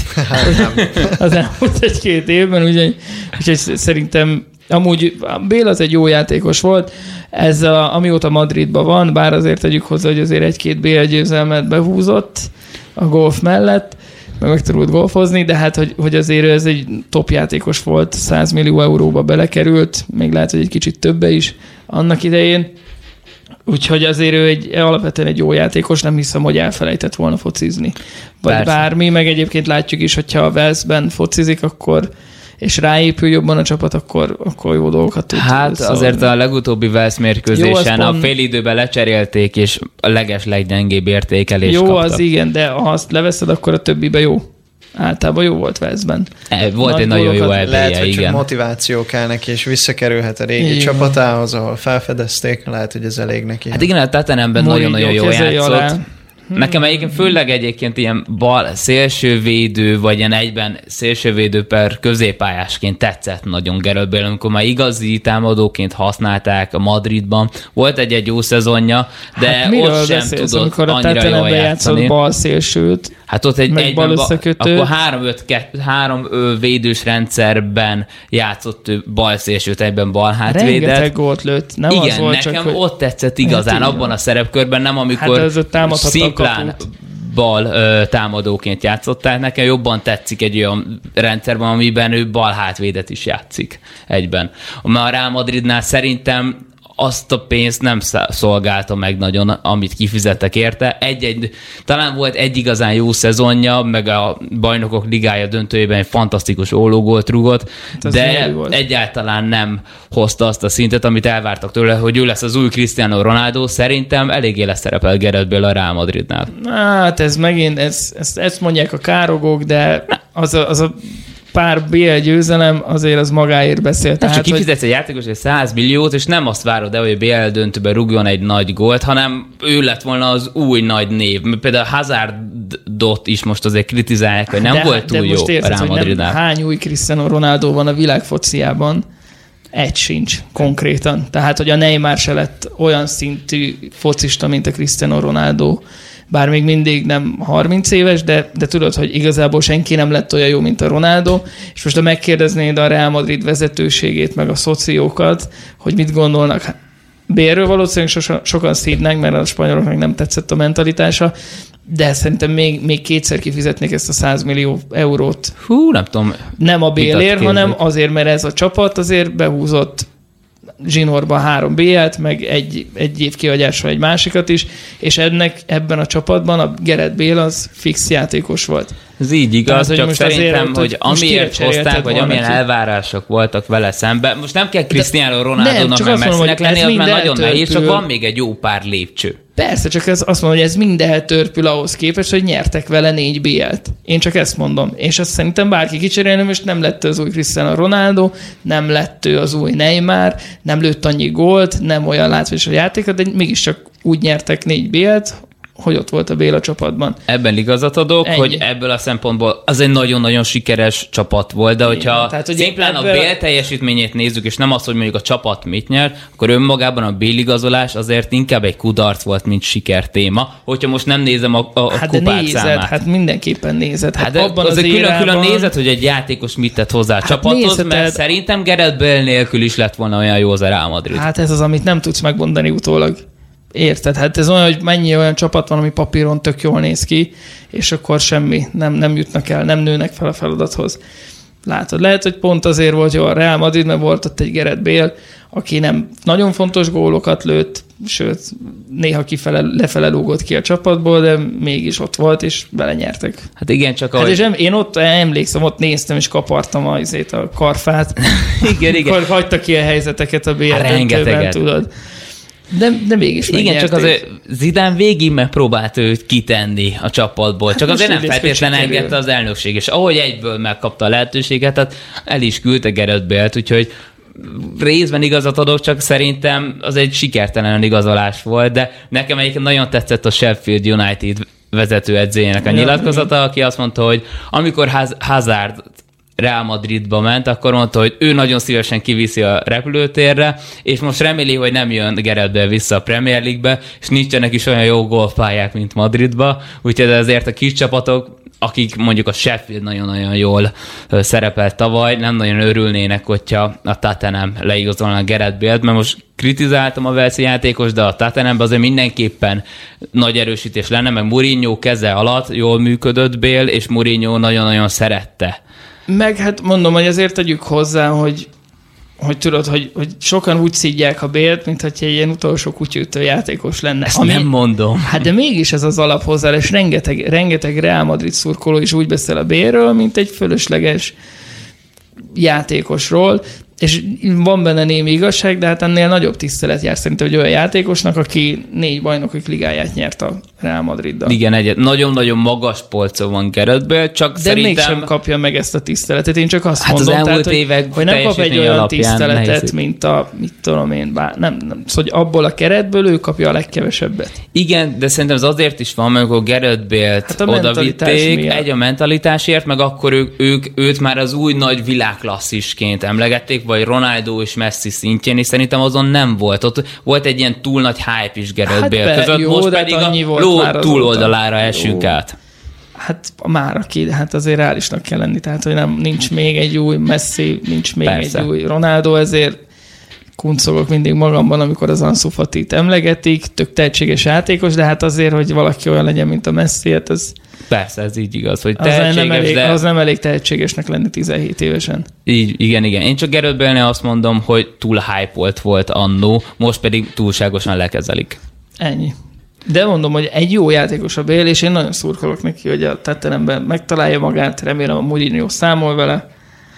Speaker 5: az elmúlt egy-két évben, úgyhogy, úgyhogy szerintem amúgy Bale az egy jó játékos volt, ez a, amióta Madridban van, bár azért tegyük hozzá, hogy azért egy-két bé el győzelmet behúzott a golf mellett, meg meg tudott golfozni, de hát, hogy, hogy azért ez egy top játékos volt, száz millió euróba belekerült, még lehet, hogy egy kicsit többe is annak idején. Úgyhogy azért ő egy, alapvetően egy jó játékos, nem hiszem, hogy elfelejtett volna focizni. Vagy Persze. bármi, meg egyébként látjuk is, hogyha a Walesben focizik, akkor és ráépül jobban a csapat, akkor, akkor jó dolgokat tud.
Speaker 4: Hát szóval azért a legutóbbi Wales mérkőzésen a fél időben lecserélték, és a leges leggyengébb értékelést
Speaker 5: jó,
Speaker 4: kapta.
Speaker 5: Jó, az igen, de ha azt leveszed, akkor a többibe jó. Általában jó volt Walesben.
Speaker 4: E, volt Nagy egy nagyon jó elvéje,
Speaker 6: lehet, hogy
Speaker 4: igen.
Speaker 6: Csak motiváció kell neki, és visszakerülhet a régi igen. csapatához, ahol felfedezték, lehet, hogy ez elég neki.
Speaker 4: Hát igen, a Tottenhamben nagyon-nagyon jó játszott. Alá. Nekem egyébként főleg egyébként ilyen bal szélsővédő, vagy ilyen egyben szélsővédő per középpályásként tetszett nagyon Gareth Bale, amikor már igazi támadóként használták a Madridban. Volt egy-egy jó szezonja, de hát ott sem beszélsz, tudott annyira jól játszani.
Speaker 5: Bal szélsőt,
Speaker 4: hát ott egy egyben, ba, akkor három, öt, kettő, három védős rendszerben játszott ő bal szélsőt, egyben bal hátvédet.
Speaker 5: Rengeteg gólt lőtt. Nem
Speaker 4: igen,
Speaker 5: az volt,
Speaker 4: nekem
Speaker 5: csak,
Speaker 4: ott tetszett igazán, hát abban a szerepkörben, nem amikor
Speaker 5: hát
Speaker 4: szimplán bal ö, támadóként játszott, tehát nekem jobban tetszik egy olyan rendszerben, amiben ő bal hátvédet is játszik egyben. Már a Real Madridnál szerintem azt a pénzt nem szolgálta meg nagyon, amit kifizettek érte. Egy-egy, talán volt egy igazán jó szezonja, meg a Bajnokok Ligája döntőjében egy fantasztikus ólógolt rúgott, hát de egyáltalán nem hozta azt a szintet, amit elvártak tőle, hogy ő lesz az új Cristiano Ronaldo. Szerintem eléggé leszerepel Gareth Bale a Real Madridnál.
Speaker 5: Hát ez megint, ez, ez, ezt mondják a károgók, de az a, az a pár bé el győzelem azért az magáért beszél.
Speaker 4: Nem
Speaker 5: Tehát,
Speaker 4: csak kifizetsz
Speaker 5: hogy...
Speaker 4: egy játékos egy száz milliót, és nem azt várod el, hogy a bé el döntőben rúgjon egy nagy gólt, hanem ő lett volna az új nagy név. Például Hazardot is most azért kritizálják, hogy nem
Speaker 5: de,
Speaker 4: volt túl
Speaker 5: de
Speaker 4: jó
Speaker 5: most érzed,
Speaker 4: a Real Madridnál.
Speaker 5: Hány új Cristiano Ronaldo van a világ fociában? Egy sincs konkrétan. Tehát, hogy a Neymar se lett olyan szintű focista, mint a Cristiano Ronaldo, bár még mindig nem harminc éves, de, de tudod, hogy igazából senki nem lett olyan jó, mint a Ronaldo, és most ha megkérdeznéd a Real Madrid vezetőségét, meg a szociókat, hogy mit gondolnak, Bélről valószínűleg so, sokan szídnek, mert a spanyoloknak nem tetszett a mentalitása, de szerintem még, még kétszer kifizetnék ezt a száz millió eurót.
Speaker 4: Hú, nem tudom.
Speaker 5: Nem a Bélért, hanem azért, mert ez a csapat azért behúzott zsinórba három bé el-t, meg egy, egy év kihagyásra egy másikat is, és ennek ebben a csapatban a Gareth Bale az fix játékos volt.
Speaker 4: Ez így igaz,
Speaker 5: Tehát,
Speaker 4: csak
Speaker 5: hogy
Speaker 4: szerintem,
Speaker 5: azért,
Speaker 4: hogy amiért hozták, vagy amilyen ki. elvárások voltak vele szemben. Most nem kell Cristiano Ronaldo-nak meg Messinek lenni, az már nagyon nehéz, csak van még egy jó pár lépcső.
Speaker 5: Persze, csak ez azt mondom, hogy ez mind eltörpül ahhoz képest, hogy nyertek vele négy bé el-t. Én csak ezt mondom. És azt szerintem bárki kicserélni, most nem lett az új Cristiano Ronaldo, nem lett ő az új Neymar, nem lőtt annyi gólt, nem olyan látványos a játéka, de mégiscsak úgy nyertek négy bé el-t, hogy ott volt a Béla csapatban.
Speaker 4: Ebben igazat adok,
Speaker 5: Ennyi.
Speaker 4: hogy ebből a szempontból az egy nagyon-nagyon sikeres csapat volt, de hogyha
Speaker 5: Tehát, hogy
Speaker 4: szimplán a
Speaker 5: ebből...
Speaker 4: Bél teljesítményét nézzük, és nem azt, hogy mondjuk a csapat mit nyert, akkor önmagában a Bél-igazolás azért inkább egy kudarc volt, mint sikertéma. Hogyha most nem nézem a, a
Speaker 5: hát
Speaker 4: kupák
Speaker 5: nézed,
Speaker 4: számát.
Speaker 5: Hát mindenképpen nézed. Hát,
Speaker 4: hát de
Speaker 5: abban az
Speaker 4: azért
Speaker 5: érában...
Speaker 4: külön-külön nézed, hogy egy játékos mit tett hozzá a
Speaker 5: hát
Speaker 4: csapathoz,
Speaker 5: nézheted...
Speaker 4: mert szerintem Gareth Bale nélkül is lett volna olyan jó az a Real Madrid.
Speaker 5: Hát ez az, amit nem tudsz megmondani utólag. Érted? Hát ez olyan, hogy mennyi olyan csapat van, ami papíron tök jól néz ki, és akkor semmi, nem, nem jutnak el, nem nőnek fel a feladathoz. Látod, lehet, hogy pont azért volt jó a Real Madrid, mert volt ott egy Gareth Bale, aki nem nagyon fontos gólokat lőtt, sőt, néha kifele, lefele lúgott ki a csapatból, de mégis ott volt, és belenyertek.
Speaker 4: Hát igen, csak
Speaker 5: hát
Speaker 4: ahogy...
Speaker 5: és em, én ott emlékszem, ott néztem, és kapartam azért a karfát.
Speaker 4: igen, igen.
Speaker 5: Akkor hagyta ki a helyzeteket a bé el
Speaker 4: hát
Speaker 5: döntőben, tudod. De, de mégis
Speaker 4: igen,
Speaker 5: megnyerték.
Speaker 4: csak azért Zidane végig megpróbált őt kitenni a csapatból, csak hát azért nem feltétlenül engedte az elnökség, és ahogy egyből megkapta a lehetőséget, tehát el is küldte Gareth Bale-t, úgyhogy részben igazat adok, csak szerintem az egy sikertelen igazolás volt, de nekem egyébként nagyon tetszett a Sheffield United vezetőedzőjének a nyilatkozata, aki azt mondta, hogy amikor Hazard Real Madridba ment, akkor mondta, hogy ő nagyon szívesen kiviszi a repülőtérre, és most reméli, hogy nem jön Gareth Bale vissza a Premier League-be, és nincsenek is olyan jó golfpályák, mint Madridba, úgyhogy azért a kis csapatok, akik mondjuk a Sheffield nagyon-nagyon jól szerepelt tavaly, nem nagyon örülnének, hogyha a Tottenham leigazolna a Gareth Bale-t, mert most kritizáltam a Velszi játékos, de a Tottenhamben azért mindenképpen nagy erősítés lenne, meg Mourinho keze alatt jól működött Bale, és Mourinho nagyon-nagyon szerette.
Speaker 5: Meg hát mondom, hogy azért tegyük hozzá, hogy, hogy tudod, hogy, hogy sokan úgy szidják a Bale-t, mint hogy egy ilyen utolsó kutyútő játékos lenne.
Speaker 4: Ezt ami, nem mondom.
Speaker 5: Hát de mégis ez az alap hozzá, és rengeteg, rengeteg Real Madrid szurkoló is úgy beszél a Bale-ről, mint egy fölösleges játékosról, és van benne némi igazság, de hát ennél nagyobb tisztelet jár szerintem, hogy olyan játékosnak, aki négy bajnokok ligáját nyert a Real Madriddal.
Speaker 4: Igen, egyet. Nagyon-nagyon magas polcon van Gareth Bale, csak
Speaker 5: de
Speaker 4: szerintem...
Speaker 5: mégsem kapja meg ezt a tiszteletet. Én csak azt
Speaker 4: hát
Speaker 5: mondom,
Speaker 4: az
Speaker 5: tehát,
Speaker 4: hogy, évek
Speaker 5: hogy nem kap egy olyan tiszteletet,
Speaker 4: nehéz.
Speaker 5: mint a, mit tudom én, bár, nem, nem, szóval hogy abból a keretből ő kapja a legkevesebbet.
Speaker 4: Igen, de szerintem ez azért is van, mert amikor Gareth Bale-t hát odavitték, egy a mentalitásért, meg akkor ők, ők őt már az új nagy világklasszisként emlegették, vagy Ronaldo és Messi szintjén, és szerintem azon nem volt. Ott volt egy ilyen túl nagy hype is Gareth hát Bale között, jó, most pedig a ló túloldalára esünk jó. át.
Speaker 5: Hát már aki, hát azért reálisnak kell lenni, tehát hogy nem, nincs még egy új Messi, nincs még Persze. egy új Ronaldo, ezért kuncogok mindig magamban, amikor az Ansu Fatit emlegetik, tök tehetséges játékos, de hát azért, hogy valaki olyan legyen, mint a Messi, hát ez...
Speaker 4: Persze, ez így igaz, hogy
Speaker 5: az
Speaker 4: tehetséges,
Speaker 5: nem elég,
Speaker 4: de...
Speaker 5: Az nem elég tehetségesnek lenni tizenhét évesen.
Speaker 4: Így, igen, igen. Én csak Gareth Bale-nél azt mondom, hogy túl hype-olt volt annó, most pedig túlságosan lekezelik.
Speaker 5: Ennyi. De mondom, hogy egy jó játékos a Bale, és én nagyon szurkolok neki, hogy a Tottenhamben megtalálja magát, remélem a Mourinho számol vele.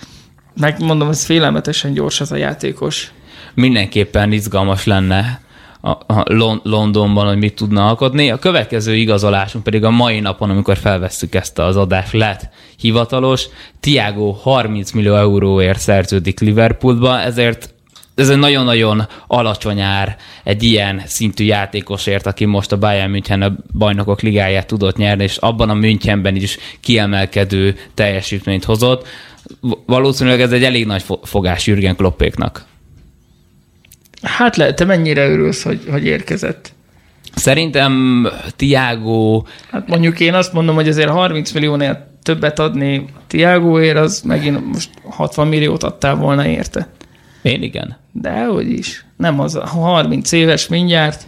Speaker 5: Megmondom, ez félelmetesen gyors az a játékos.
Speaker 4: Mindenképpen izgalmas lenne a, a Londonban, hogy mit tudna alkotni. A következő igazolásunk pedig a mai napon, amikor felvesszük ezt az adást, lett hivatalos. Thiago harminc millió euróért szerződik Liverpoolba, ezért ez egy nagyon-nagyon alacsony ár egy ilyen szintű játékosért, aki most a Bayern München a bajnokok ligáját tudott nyerni, és abban a Münchenben is kiemelkedő teljesítményt hozott. Valószínűleg ez egy elég nagy fogás Jürgen Kloppéknak.
Speaker 5: Hát le, te mennyire örülsz, hogy, hogy érkezett?
Speaker 4: Szerintem Thiago...
Speaker 5: Hát mondjuk én azt mondom, hogy azért harminc milliónél többet adni Thiagoért, az megint most hatvan milliót adtál volna érte.
Speaker 4: Én igen.
Speaker 5: Dehogy is. Nem az, harminc éves mindjárt.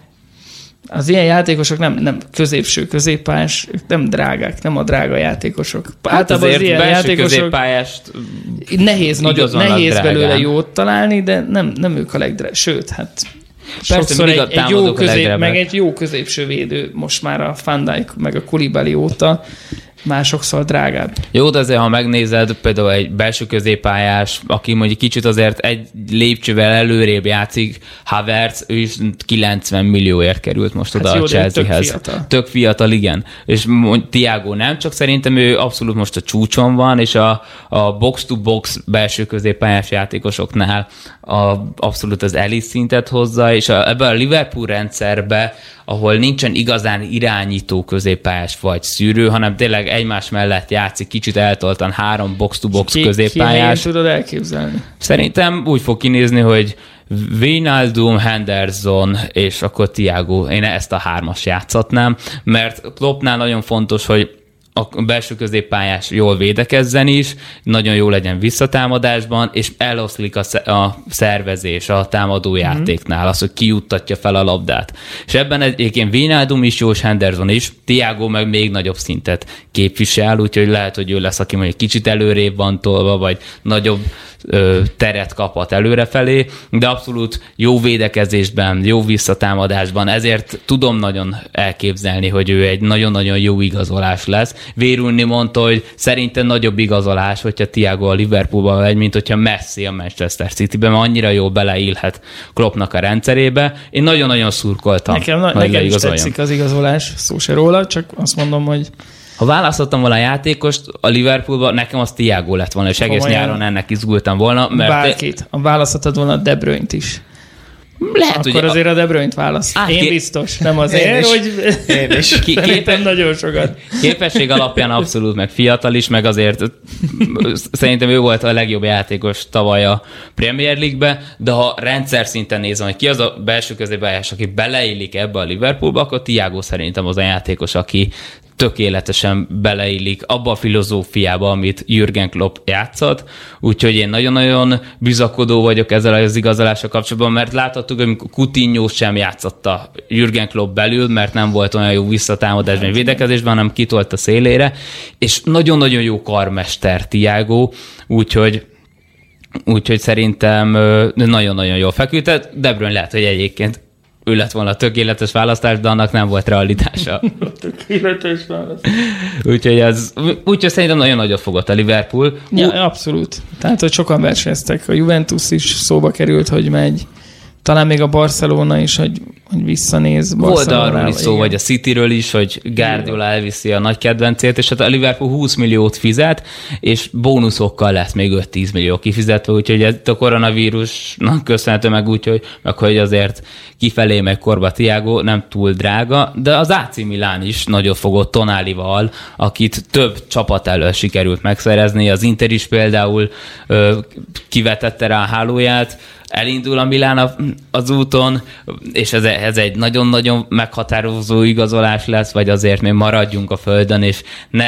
Speaker 5: Az ilyen játékosok nem, nem középső középpályás, ők nem drágák, nem a drága játékosok.
Speaker 4: Hát általában az ilyen játékosok középpályást
Speaker 5: nehéz, nagyobb, nehéz belőle jót találni, de nem, nem ők a legdrágább. Sőt, hát sokszor egy, egy jó közép, meg egy jó középső védő most már a Van Dijk meg a Koulibaly óta már sokszor drágább.
Speaker 4: Jó, de azért, ha megnézed, például egy belső középpályás, aki mondjuk kicsit azért egy lépcsővel előrébb játszik, Havertz, ő is kilencven millióért került most oda hát jó, a Chelseahez. Tök fiatal. Tök fiatal, igen. És Thiago nem, csak szerintem ő abszolút most a csúcson van, és a, a box-to-box belső középpályás játékosoknál a, abszolút az elit szintet hozza, és a, ebben a Liverpool rendszerbe, ahol nincsen igazán irányító középpályás vagy szűrő, hanem tényleg egymás mellett játszik, kicsit eltoltan három box-to-box ki, középpályás.
Speaker 5: Ki tudod elképzelni?
Speaker 4: Szerintem úgy fog kinézni, hogy Wijnaldum, Henderson és akkor Thiago. Én ezt a hármas játszatnám, mert Kloppnál nagyon fontos, hogy a belső középpályás jól védekezzen is, nagyon jó legyen visszatámadásban, és eloszlik a, a szervezés a támadó játéknál, az, hogy kijuttatja fel a labdát. És ebben egyébként Wijnaldum is jó, és Henderson is, Thiago meg még nagyobb szintet képvisel, úgyhogy lehet, hogy ő lesz, aki mondjuk kicsit előrébb van tolva, vagy nagyobb ö, teret kaphat előrefelé, de abszolút jó védekezésben, jó visszatámadásban, ezért tudom nagyon elképzelni, hogy ő egy nagyon-nagyon jó igazolás lesz. Vérülni mondta, hogy szerintem nagyobb igazolás, hogyha Thiago a Liverpoolba megy, mint hogyha Messi a Manchester Cityben, mert annyira jól beleillhet Kloppnak a rendszerébe. Én nagyon-nagyon szurkoltam.
Speaker 5: Nekem, na, nekem is tetszik az igazolás, szó se róla, csak azt mondom, hogy
Speaker 4: ha választottam volna a játékost a Liverpoolba, nekem az Thiago lett volna, és egész nyáron ennek izgultam volna. Mert
Speaker 5: bárkit. Ha választottad volna a De Bruyne-t is.
Speaker 4: Lehet,
Speaker 5: akkor
Speaker 4: hogy
Speaker 5: azért a, a De Bruyne-t választ. Á, én ké... biztos, nem azért, én is. Hogy
Speaker 6: én is.
Speaker 5: Képe... nagyon sokat.
Speaker 4: Képesség alapján abszolút, meg fiatal is, meg azért szerintem ő volt a legjobb játékos tavaly a Premier League-be, de ha rendszer szinten nézem, hogy ki az a belső középpályás, aki beleillik ebbe a Liverpoolba, akkor Thiago szerintem az a játékos, aki tökéletesen beleillik abba a filozófiába, amit Jürgen Klopp játszott, úgyhogy én nagyon-nagyon bizakodó vagyok ezzel az igazolással kapcsolatban, mert láthattuk, hogy Coutinho sem játszotta Jürgen Klopp belül, mert nem volt olyan jó visszatámadásban, vagy védekezésben, hanem kitolt a szélére, és nagyon-nagyon jó karmester Thiago, úgyhogy úgyhogy szerintem nagyon-nagyon jól feküdt. De Bruyne lehet, hogy egyébként ő lett volna a tökéletes választás, de annak nem volt realitása.
Speaker 5: Tökéletes választás.
Speaker 4: Úgyhogy, ez, úgyhogy szerintem nagyon nagyot fogott a Liverpool.
Speaker 5: Ja, abszolút. Tehát, hogy sokan versenyeztek. A Juventus is szóba került, hogy megy. Talán még a Barcelona is, hogy, hogy visszanéz.
Speaker 4: Volt arról is szó, vagy a Cityről is, hogy Guardiola elviszi a nagy kedvencét, és hát a Liverpool húsz milliót fizet, és bónuszokkal lesz még öt-tíz millió kifizetve, úgyhogy ez a koronavírusnak köszönhető meg úgy, hogy, meg hogy azért kifelé megy korba Thiago, nem túl drága, de az á cé Milán is nagyot fogott Tonalival, akit több csapat elől sikerült megszerezni, az Inter is például ö, kivetette rá a hálóját, elindul a Milán az úton, és ez, ez egy nagyon-nagyon meghatározó igazolás lesz, vagy azért még maradjunk a földön, és ne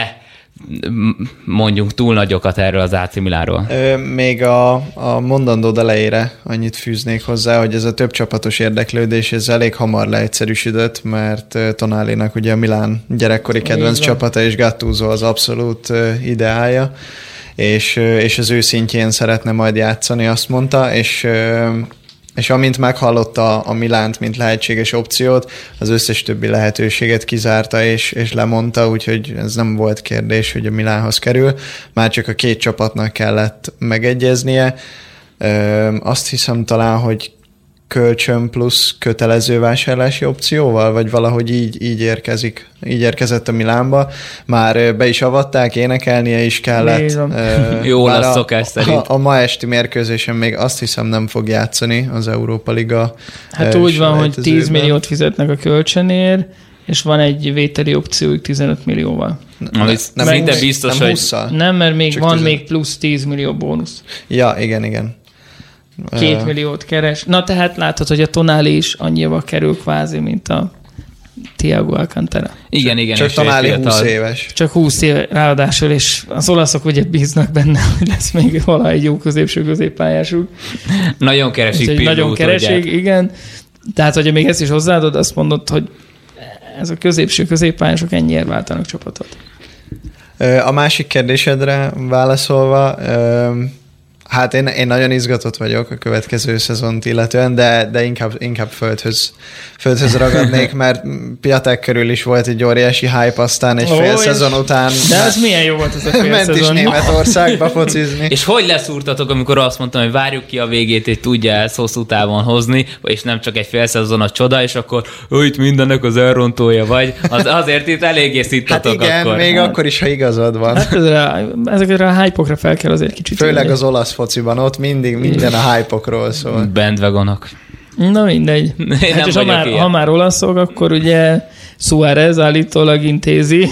Speaker 4: mondjunk túl nagyokat erről az á cé Milánról.
Speaker 6: Még a, a mondandód elejére annyit fűznék hozzá, hogy ez a több csapatos érdeklődés, ez elég hamar leegyszerűsödött, mert Tonalinak ugye a Milán gyerekkori kedvenc csapata, és Gattuso az abszolút ideálja. És, és az ő szintjén szeretne majd játszani, azt mondta, és, és amint meghallotta a Milánt, mint lehetséges opciót, az összes többi lehetőséget kizárta, és, és lemondta, úgyhogy ez nem volt kérdés, hogy a Milánhoz kerül, már csak a két csapatnak kellett megegyeznie. Azt hiszem talán, hogy kölcsön plusz kötelező vásárlási opcióval, vagy valahogy így, így érkezik, így érkezett a Milánba. Már be is avatták, énekelnie is kellett.
Speaker 4: Jó lesz szokás szerint.
Speaker 6: A, a ma esti mérkőzésen még azt hiszem nem fog játszani az Európa Liga.
Speaker 5: Hát úgy van, hogy tíz milliót fizetnek a kölcsönért, és van egy vételi opciójuk tizenöt millióval.
Speaker 4: Ami nem szinte biztos,
Speaker 6: nem
Speaker 4: hogy...
Speaker 5: Nem, mert még van
Speaker 6: tizen...
Speaker 5: még plusz tíz millió bónusz.
Speaker 6: Ja, igen, igen.
Speaker 5: Két
Speaker 6: uh...
Speaker 5: milliót keres. Na tehát látod, hogy a Tonali is annyiba kerül kvázi, mint a Thiago Alcantara.
Speaker 4: Igen, igen.
Speaker 6: Csak Tonali húsz éves.
Speaker 5: Csak húsz éve ráadásul, és az olaszok ugye bíznak benne, hogy lesz még valaha egy jó középső középpályásuk.
Speaker 4: Nagyon keresik Pirlót.
Speaker 5: Nagyon keresik, igen. Tehát, hogyha még ezt is hozzáadod, azt mondod, hogy ez a középső középpályások ennyiért váltanak csapatot.
Speaker 6: A másik kérdésedre válaszolva, hát én, én nagyon izgatott vagyok a következő szezont illetően, de, de inkább, inkább földhöz, földhöz ragadnék, mert Piatek körül is volt egy óriási hype, aztán egy oh, fél szezon után...
Speaker 5: De ez milyen jó volt ez a fél
Speaker 6: ment
Speaker 5: szezon.
Speaker 6: is Németországba focizni.
Speaker 4: És hogy leszúrtatok, amikor azt mondtam, hogy várjuk ki a végét, hogy tudja ezt hosszú távon hozni, és nem csak egy fél szezon a csoda, és akkor itt mindennek az elrontója vagy. Az, azért itt eléggé szittatok
Speaker 6: hát igen,
Speaker 4: akkor.
Speaker 6: még hát. Akkor is, ha igazad van.
Speaker 5: Hát ezekre, ezekre a hype-okra fel kell azért kicsit.
Speaker 6: Főleg
Speaker 5: lenni.
Speaker 6: az olasz fociban, ott mindig minden a hype-okról szól.
Speaker 4: Bandwagonok.
Speaker 5: Na mindegy. Hát és ha már, ha már olaszok, akkor ugye Suárez állítólag intézi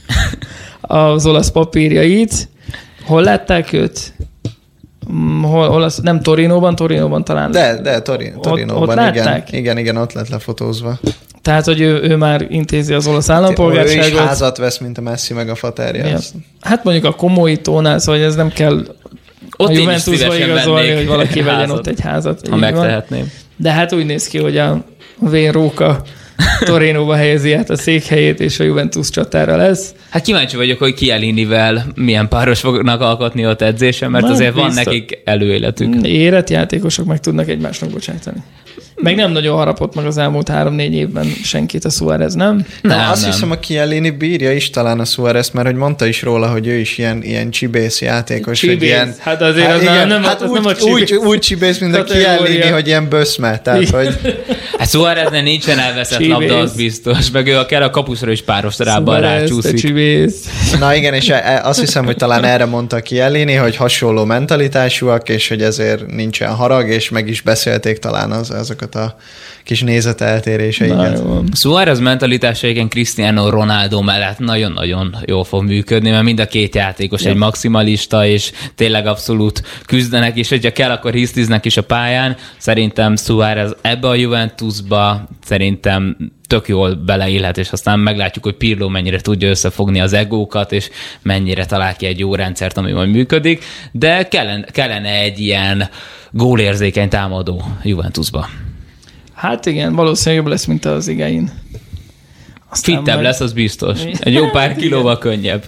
Speaker 5: az olasz papírjait. Hol látták őt? Hol, olasz, nem Torinóban, Torinóban talán.
Speaker 6: De, de Torin, Torinóban,
Speaker 5: ott, ott
Speaker 6: igen.
Speaker 5: látták?
Speaker 6: Igen, igen, ott lett lefotózva.
Speaker 5: Tehát, hogy ő, ő már intézi az olasz állampolgárságot.
Speaker 6: Ő is házat vesz, mint a Messi meg a faterja.
Speaker 5: Ja. Hát mondjuk a Komóitónál, szóval ez nem kell
Speaker 4: ott
Speaker 5: a Juventusba igazolni, hogy valaki vegyen házat, ott egy házat.
Speaker 4: Ha megtehetném.
Speaker 5: De hát úgy néz ki, hogy a Wayne Róka Torinóba helyezi át a székhelyét, és a Juventus csatára lesz.
Speaker 4: Hát kíváncsi vagyok, hogy Chiellinivel milyen páros fognak alkotni ott edzésen, mert
Speaker 5: Na,
Speaker 4: azért
Speaker 5: biztos.
Speaker 4: van nekik előéletük.
Speaker 5: Érett játékosok meg tudnak egymásnak bocsájtani. Meg nem nagyon harapott meg az elmúlt három-négy évben senkit a Suárez, nem?
Speaker 6: Nem, azt
Speaker 4: nem.
Speaker 6: hiszem, a Chiellini bírja is talán a Suárez, mert hogy mondta is róla, hogy ő is ilyen, ilyen csibész játékos.
Speaker 5: Csibész?
Speaker 6: Ilyen,
Speaker 5: hát azért hát az igen, nem, hát az úgy, nem a
Speaker 6: csibész. Úgy, úgy csibész, mint a Chiellini, hogy ilyen böszme. Tehát, hogy...
Speaker 4: Hát Suáreznél nincsen elveszett csibész. Labda, az biztos. Meg ő a kell a kapusra is páros darában rácsúszik.
Speaker 6: Na igen, és azt hiszem, hogy talán erre mondta Chiellini, hogy hasonló mentalitásúak, és hogy ezért nincsen harag, és meg is beszélték talán az, azokat a kis nézeteltéréseiket.
Speaker 4: Suárez mentalitása igen Cristiano Ronaldo mellett nagyon-nagyon jól fog működni, mert mind a két játékos ja. egy maximalista, és tényleg abszolút küzdenek, és hogyha kell, akkor hisztiznek is a pályán. Szerintem Suárez ebbe a Juventusba szerintem tök jól beleélhet, és aztán meglátjuk, hogy Pirlo mennyire tudja összefogni az egókat, és mennyire talál ki egy jó rendszert, ami majd működik, de kellene, kellene egy ilyen gólérzékeny támadó Juventusba.
Speaker 5: Hát igen, valószínűleg jobb lesz, mint az Higuaín.
Speaker 4: Fittebb majd... lesz, az biztos. Egy jó pár kilóval könnyebb.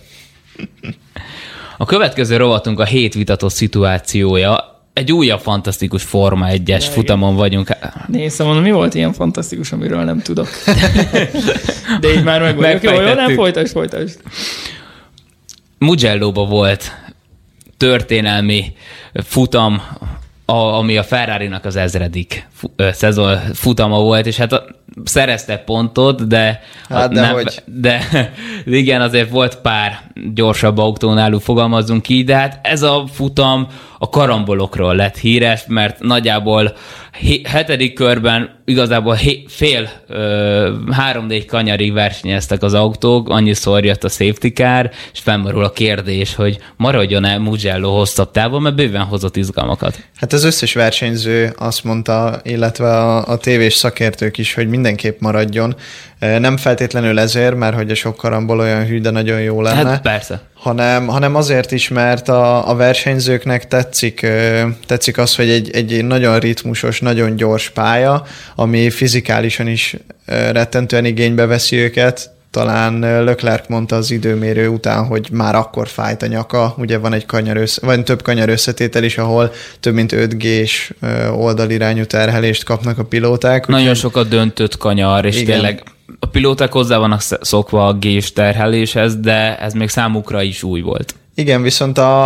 Speaker 4: A következő rovatunk a hét vitatott szituációja. Egy újabb fantasztikus Forma egyes ja, futamon vagyunk.
Speaker 5: Nézd, mondom, mi volt ilyen fantasztikus, amiről nem tudok. De így már meg vagyok. Jó, jó, nem folytasd, folytasd.
Speaker 4: Mugello-ba volt történelmi futam, a, ami a Ferrari-nak az ezredik szezon futama volt, és hát a, szerezte pontot, de,
Speaker 6: hát de,
Speaker 4: nem,
Speaker 6: hogy...
Speaker 4: de igen, azért volt pár gyorsabb autó náluk, fogalmazzunk így, de hát ez a futam a karambolokról lett híres, mert nagyjából hetedik körben igazából fél ö, három-négy kanyarig versenyeztek az autók, annyiszor jött a safety car, és fennmarul a kérdés, hogy maradjon-e Mugello hosszabb távon, mert bőven hozott izgalmakat. Hát
Speaker 6: az összes versenyző azt mondta, illetve a, a tévés szakértők is, hogy mindenképp maradjon. Nem feltétlenül ezért, mert hogy a sok karambol olyan hű, de nagyon jó lenne.
Speaker 4: Hát persze.
Speaker 6: Hanem, hanem azért is, mert a, a versenyzőknek tetszik, tetszik az, hogy egy, egy nagyon ritmusos, nagyon gyors pálya, ami fizikálisan is rettentően igénybe veszi őket. Talán Leclerc mondta az időmérő után, hogy már akkor fájt a nyaka. Ugye van egy kanyar össze, van több kanyar összetétel is, ahol több mint öt gés oldalirányú terhelést kapnak a pilóták.
Speaker 4: Nagyon úgy, sokat döntött kanyar, és igen. Tényleg a pilóták hozzá vannak szokva a gés terheléshez, de ez még számukra is új volt.
Speaker 6: Igen, viszont a,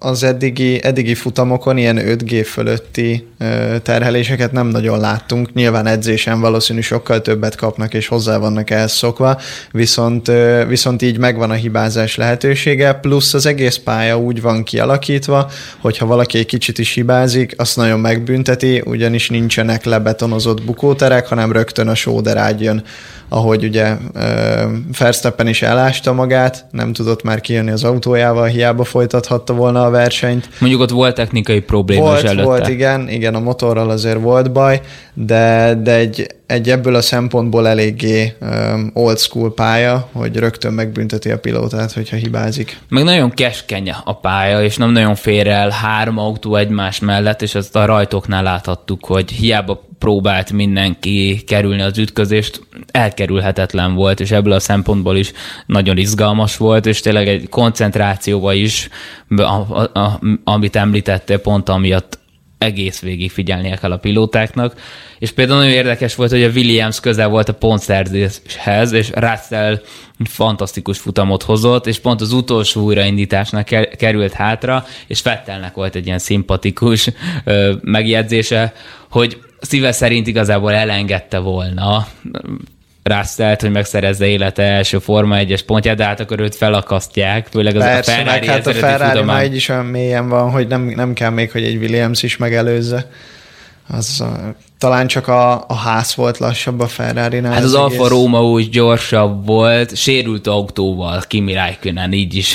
Speaker 6: az eddigi, eddigi futamokon ilyen öt gé fölötti terheléseket nem nagyon láttunk. Nyilván edzésen valószínű sokkal többet kapnak, és hozzá vannak ehhez szokva, viszont, viszont így megvan a hibázás lehetősége, plusz az egész pálya úgy van kialakítva, hogyha valaki egy kicsit is hibázik, azt nagyon megbünteti, ugyanis nincsenek lebetonozott bukóterek, hanem rögtön a sóderágy jön, ahogy ugye Verstappen is elásta magát, nem tudott már kijönni az autójával, hiába folytathatta volna a versenyt.
Speaker 4: Mondjuk ott volt technikai probléma
Speaker 6: volt,
Speaker 4: is előtte.
Speaker 6: Volt, igen, igen, a motorral azért volt baj, de, de egy, egy ebből a szempontból eléggé um, old school pálya, hogy rögtön megbünteti a pilótát, hogyha hibázik.
Speaker 4: Meg nagyon keskeny a pálya, és nem nagyon fér el három autó egymás mellett, és ezt a rajtoknál láthattuk, hogy hiába próbált mindenki kerülni az ütközést, elkerülhetetlen volt, és ebből a szempontból is nagyon izgalmas volt, és tényleg egy koncentrációba is, a, a, a, amit említettél, pont amiatt egész végig figyelnie kell a pilótáknak. És például nagyon érdekes volt, hogy a Williams közel volt a pontszerzéshez, és Russell fantasztikus futamot hozott, és pont az utolsó újraindításnak került hátra, és Vettelnek volt egy ilyen szimpatikus ö, megjegyzése, hogy szíve szerint igazából elengedte volna Russellt, hogy megszerezze élete első Forma egyes pontját, de hát akkor őt felakasztják, főleg az
Speaker 6: Persze,
Speaker 4: a Ferrari
Speaker 6: hát a Ferrari
Speaker 4: futamán.
Speaker 6: már így is olyan mélyen van, hogy nem, nem kell még, hogy egy Williams is megelőzze. Az a, talán csak a, a ház volt lassabb a Ferrari-nál.
Speaker 4: Hát az,
Speaker 6: az
Speaker 4: Alfa Romeo is gyorsabb volt, sérült autóval, Kimi Räikkönen így is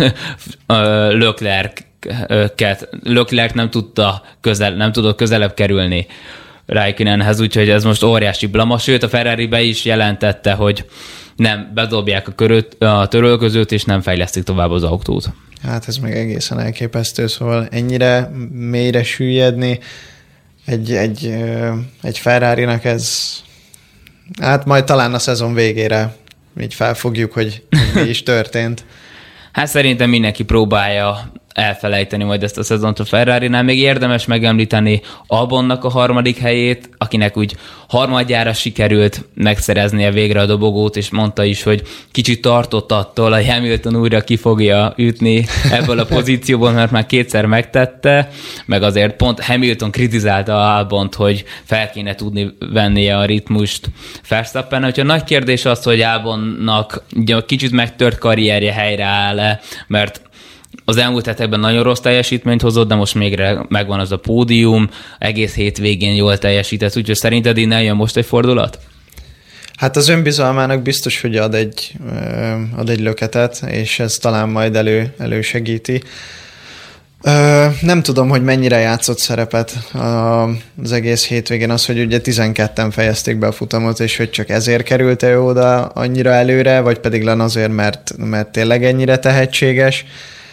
Speaker 4: Leclerc Leclerc nem tudta közel, nem tudott közelebb kerülni Räikkönenhez, úgyhogy ez most óriási blama, sőt a Ferrari be is jelentette, hogy nem bedobják a, köröt, a törölközőt, és nem fejlesztik tovább az autót.
Speaker 6: Hát ez meg egészen elképesztő, szóval ennyire mélyre süllyedni egy, egy, egy Ferrari-nak ez, hát majd talán a szezon végére így felfogjuk, hogy mi is történt.
Speaker 4: Hát szerintem mindenki próbálja elfelejteni majd ezt a szezont a Ferrari-nál. Még érdemes megemlíteni Albonnak a harmadik helyét, akinek úgy harmadjára sikerült megszereznie végre a dobogót, és mondta is, hogy kicsit tartott attól, hogy Hamilton újra ki fogja ütni ebből a pozícióból, mert már kétszer megtette, meg azért pont Hamilton kritizálta Albont, hogy fel kéne tudni vennie a ritmust Verstappen. Úgyhogy a nagy kérdés az, hogy Albonnak kicsit megtört karrierje helyreáll-e, mert az elmúlt hetekben nagyon rossz teljesítményt hozott, de most még megvan az a pódium, egész hétvégén jól teljesített, úgyhogy szerinted innen jön most egy fordulat?
Speaker 6: Hát az önbizalmának biztos, hogy ad egy, ad egy löketet, és ez talán majd elő, elősegíti. Nem tudom, hogy mennyire játszott szerepet az egész hétvégén az, hogy ugye tizenketten fejezték be a futamot, és hogy csak ezért került ő oda annyira előre, vagy pedig len azért, mert, mert tényleg ennyire tehetséges.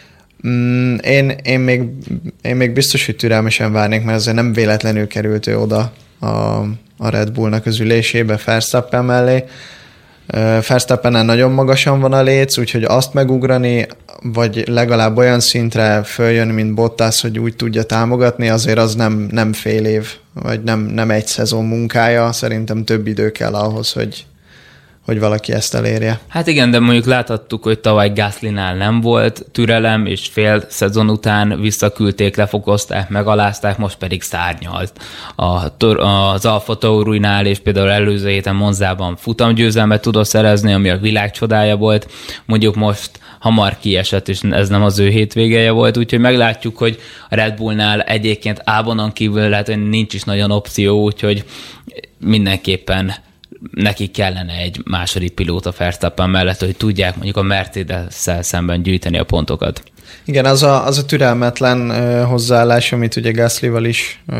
Speaker 6: Én, én, még, én még biztos, hogy türelmesen várnék, mert azért nem véletlenül került ő oda a, a Red Bullnak az ülésébe Verstappen mellé. Verstappennel nagyon magasan van a léc, úgyhogy azt megugrani, vagy legalább olyan szintre följön, mint Bottas, hogy úgy tudja támogatni, azért az nem, nem fél év, vagy nem, nem egy szezon munkája. Szerintem több idő kell ahhoz, hogy, hogy valaki ezt elérje.
Speaker 4: Hát igen, de mondjuk láthattuk, hogy tavaly Gaslynál nem volt türelem, és fél szezon után visszaküldték, lefokozták, megalázták, most pedig szárnyalt a, az Alfa Taurinál, és például előző héten Monzában futamgyőzelmet tudott szerezni, ami a világ csodája volt. Mondjuk most hamar kiesett, és ez nem az ő hétvégeje volt, úgyhogy meglátjuk, hogy a Red Bullnál egyébként Albonon kívül lehet, hogy nincs is nagyon opció, úgyhogy mindenképpen nekik kellene egy második pilóta Verstappen mellett, hogy tudják mondjuk a Mercedes-szel szemben gyűjteni a pontokat.
Speaker 6: Igen, az a, az a türelmetlen uh, hozzáállás, amit ugye Gaslyval is uh,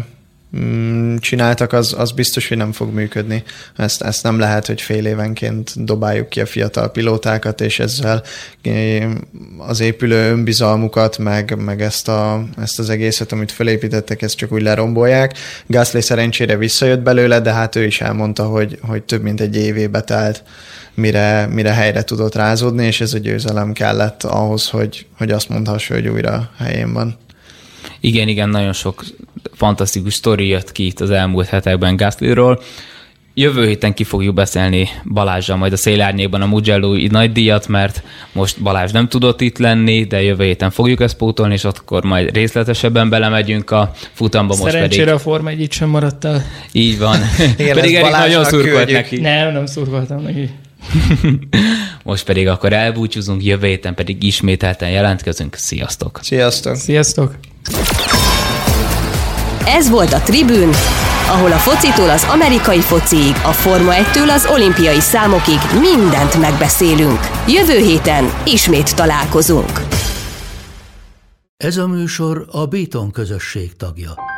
Speaker 6: csináltak, az, az biztos, hogy nem fog működni. Ezt, ezt nem lehet, hogy fél évenként dobáljuk ki a fiatal pilótákat, és ezzel az épülő önbizalmukat, meg, meg ezt, a, ezt az egészet, amit felépítettek, ezt csak úgy lerombolják. Gasly szerencsére visszajött belőle, de hát ő is elmondta, hogy, hogy több mint egy évébe telt, mire, mire helyre tudott rázódni, és ez a győzelem kellett ahhoz, hogy, hogy azt mondhassa, hogy újra helyén van.
Speaker 4: Igen, igen, nagyon sok fantasztikus sztori jött ki itt az elmúlt hetekben Gaslyról. Jövő héten ki fogjuk beszélni Balázsral majd a Szélárnyékban a Mugello-i nagydíjat, mert most Balázs nem tudott itt lenni, de jövő héten fogjuk ezt pótolni, és akkor majd részletesebben belemegyünk a futamba. Most
Speaker 5: Szerencsére
Speaker 4: pedig...
Speaker 5: a Forma egy itt sem maradt el.
Speaker 4: Így van.
Speaker 6: Igen,
Speaker 4: pedig Erik nagyon szurkolt neki.
Speaker 5: Nem, nem szurkoltam neki.
Speaker 4: Most pedig akkor elbúcsúzunk, jövő héten pedig ismételten jelentkezünk. Sziasztok!
Speaker 6: Sziasztok!
Speaker 5: Sziasztok!
Speaker 3: Ez volt a Tribün, ahol a focitól az amerikai fociig, a Forma egytől az olimpiai számokig mindent megbeszélünk. Jövő héten ismét találkozunk.
Speaker 1: Ez a műsor a Béton közösség tagja.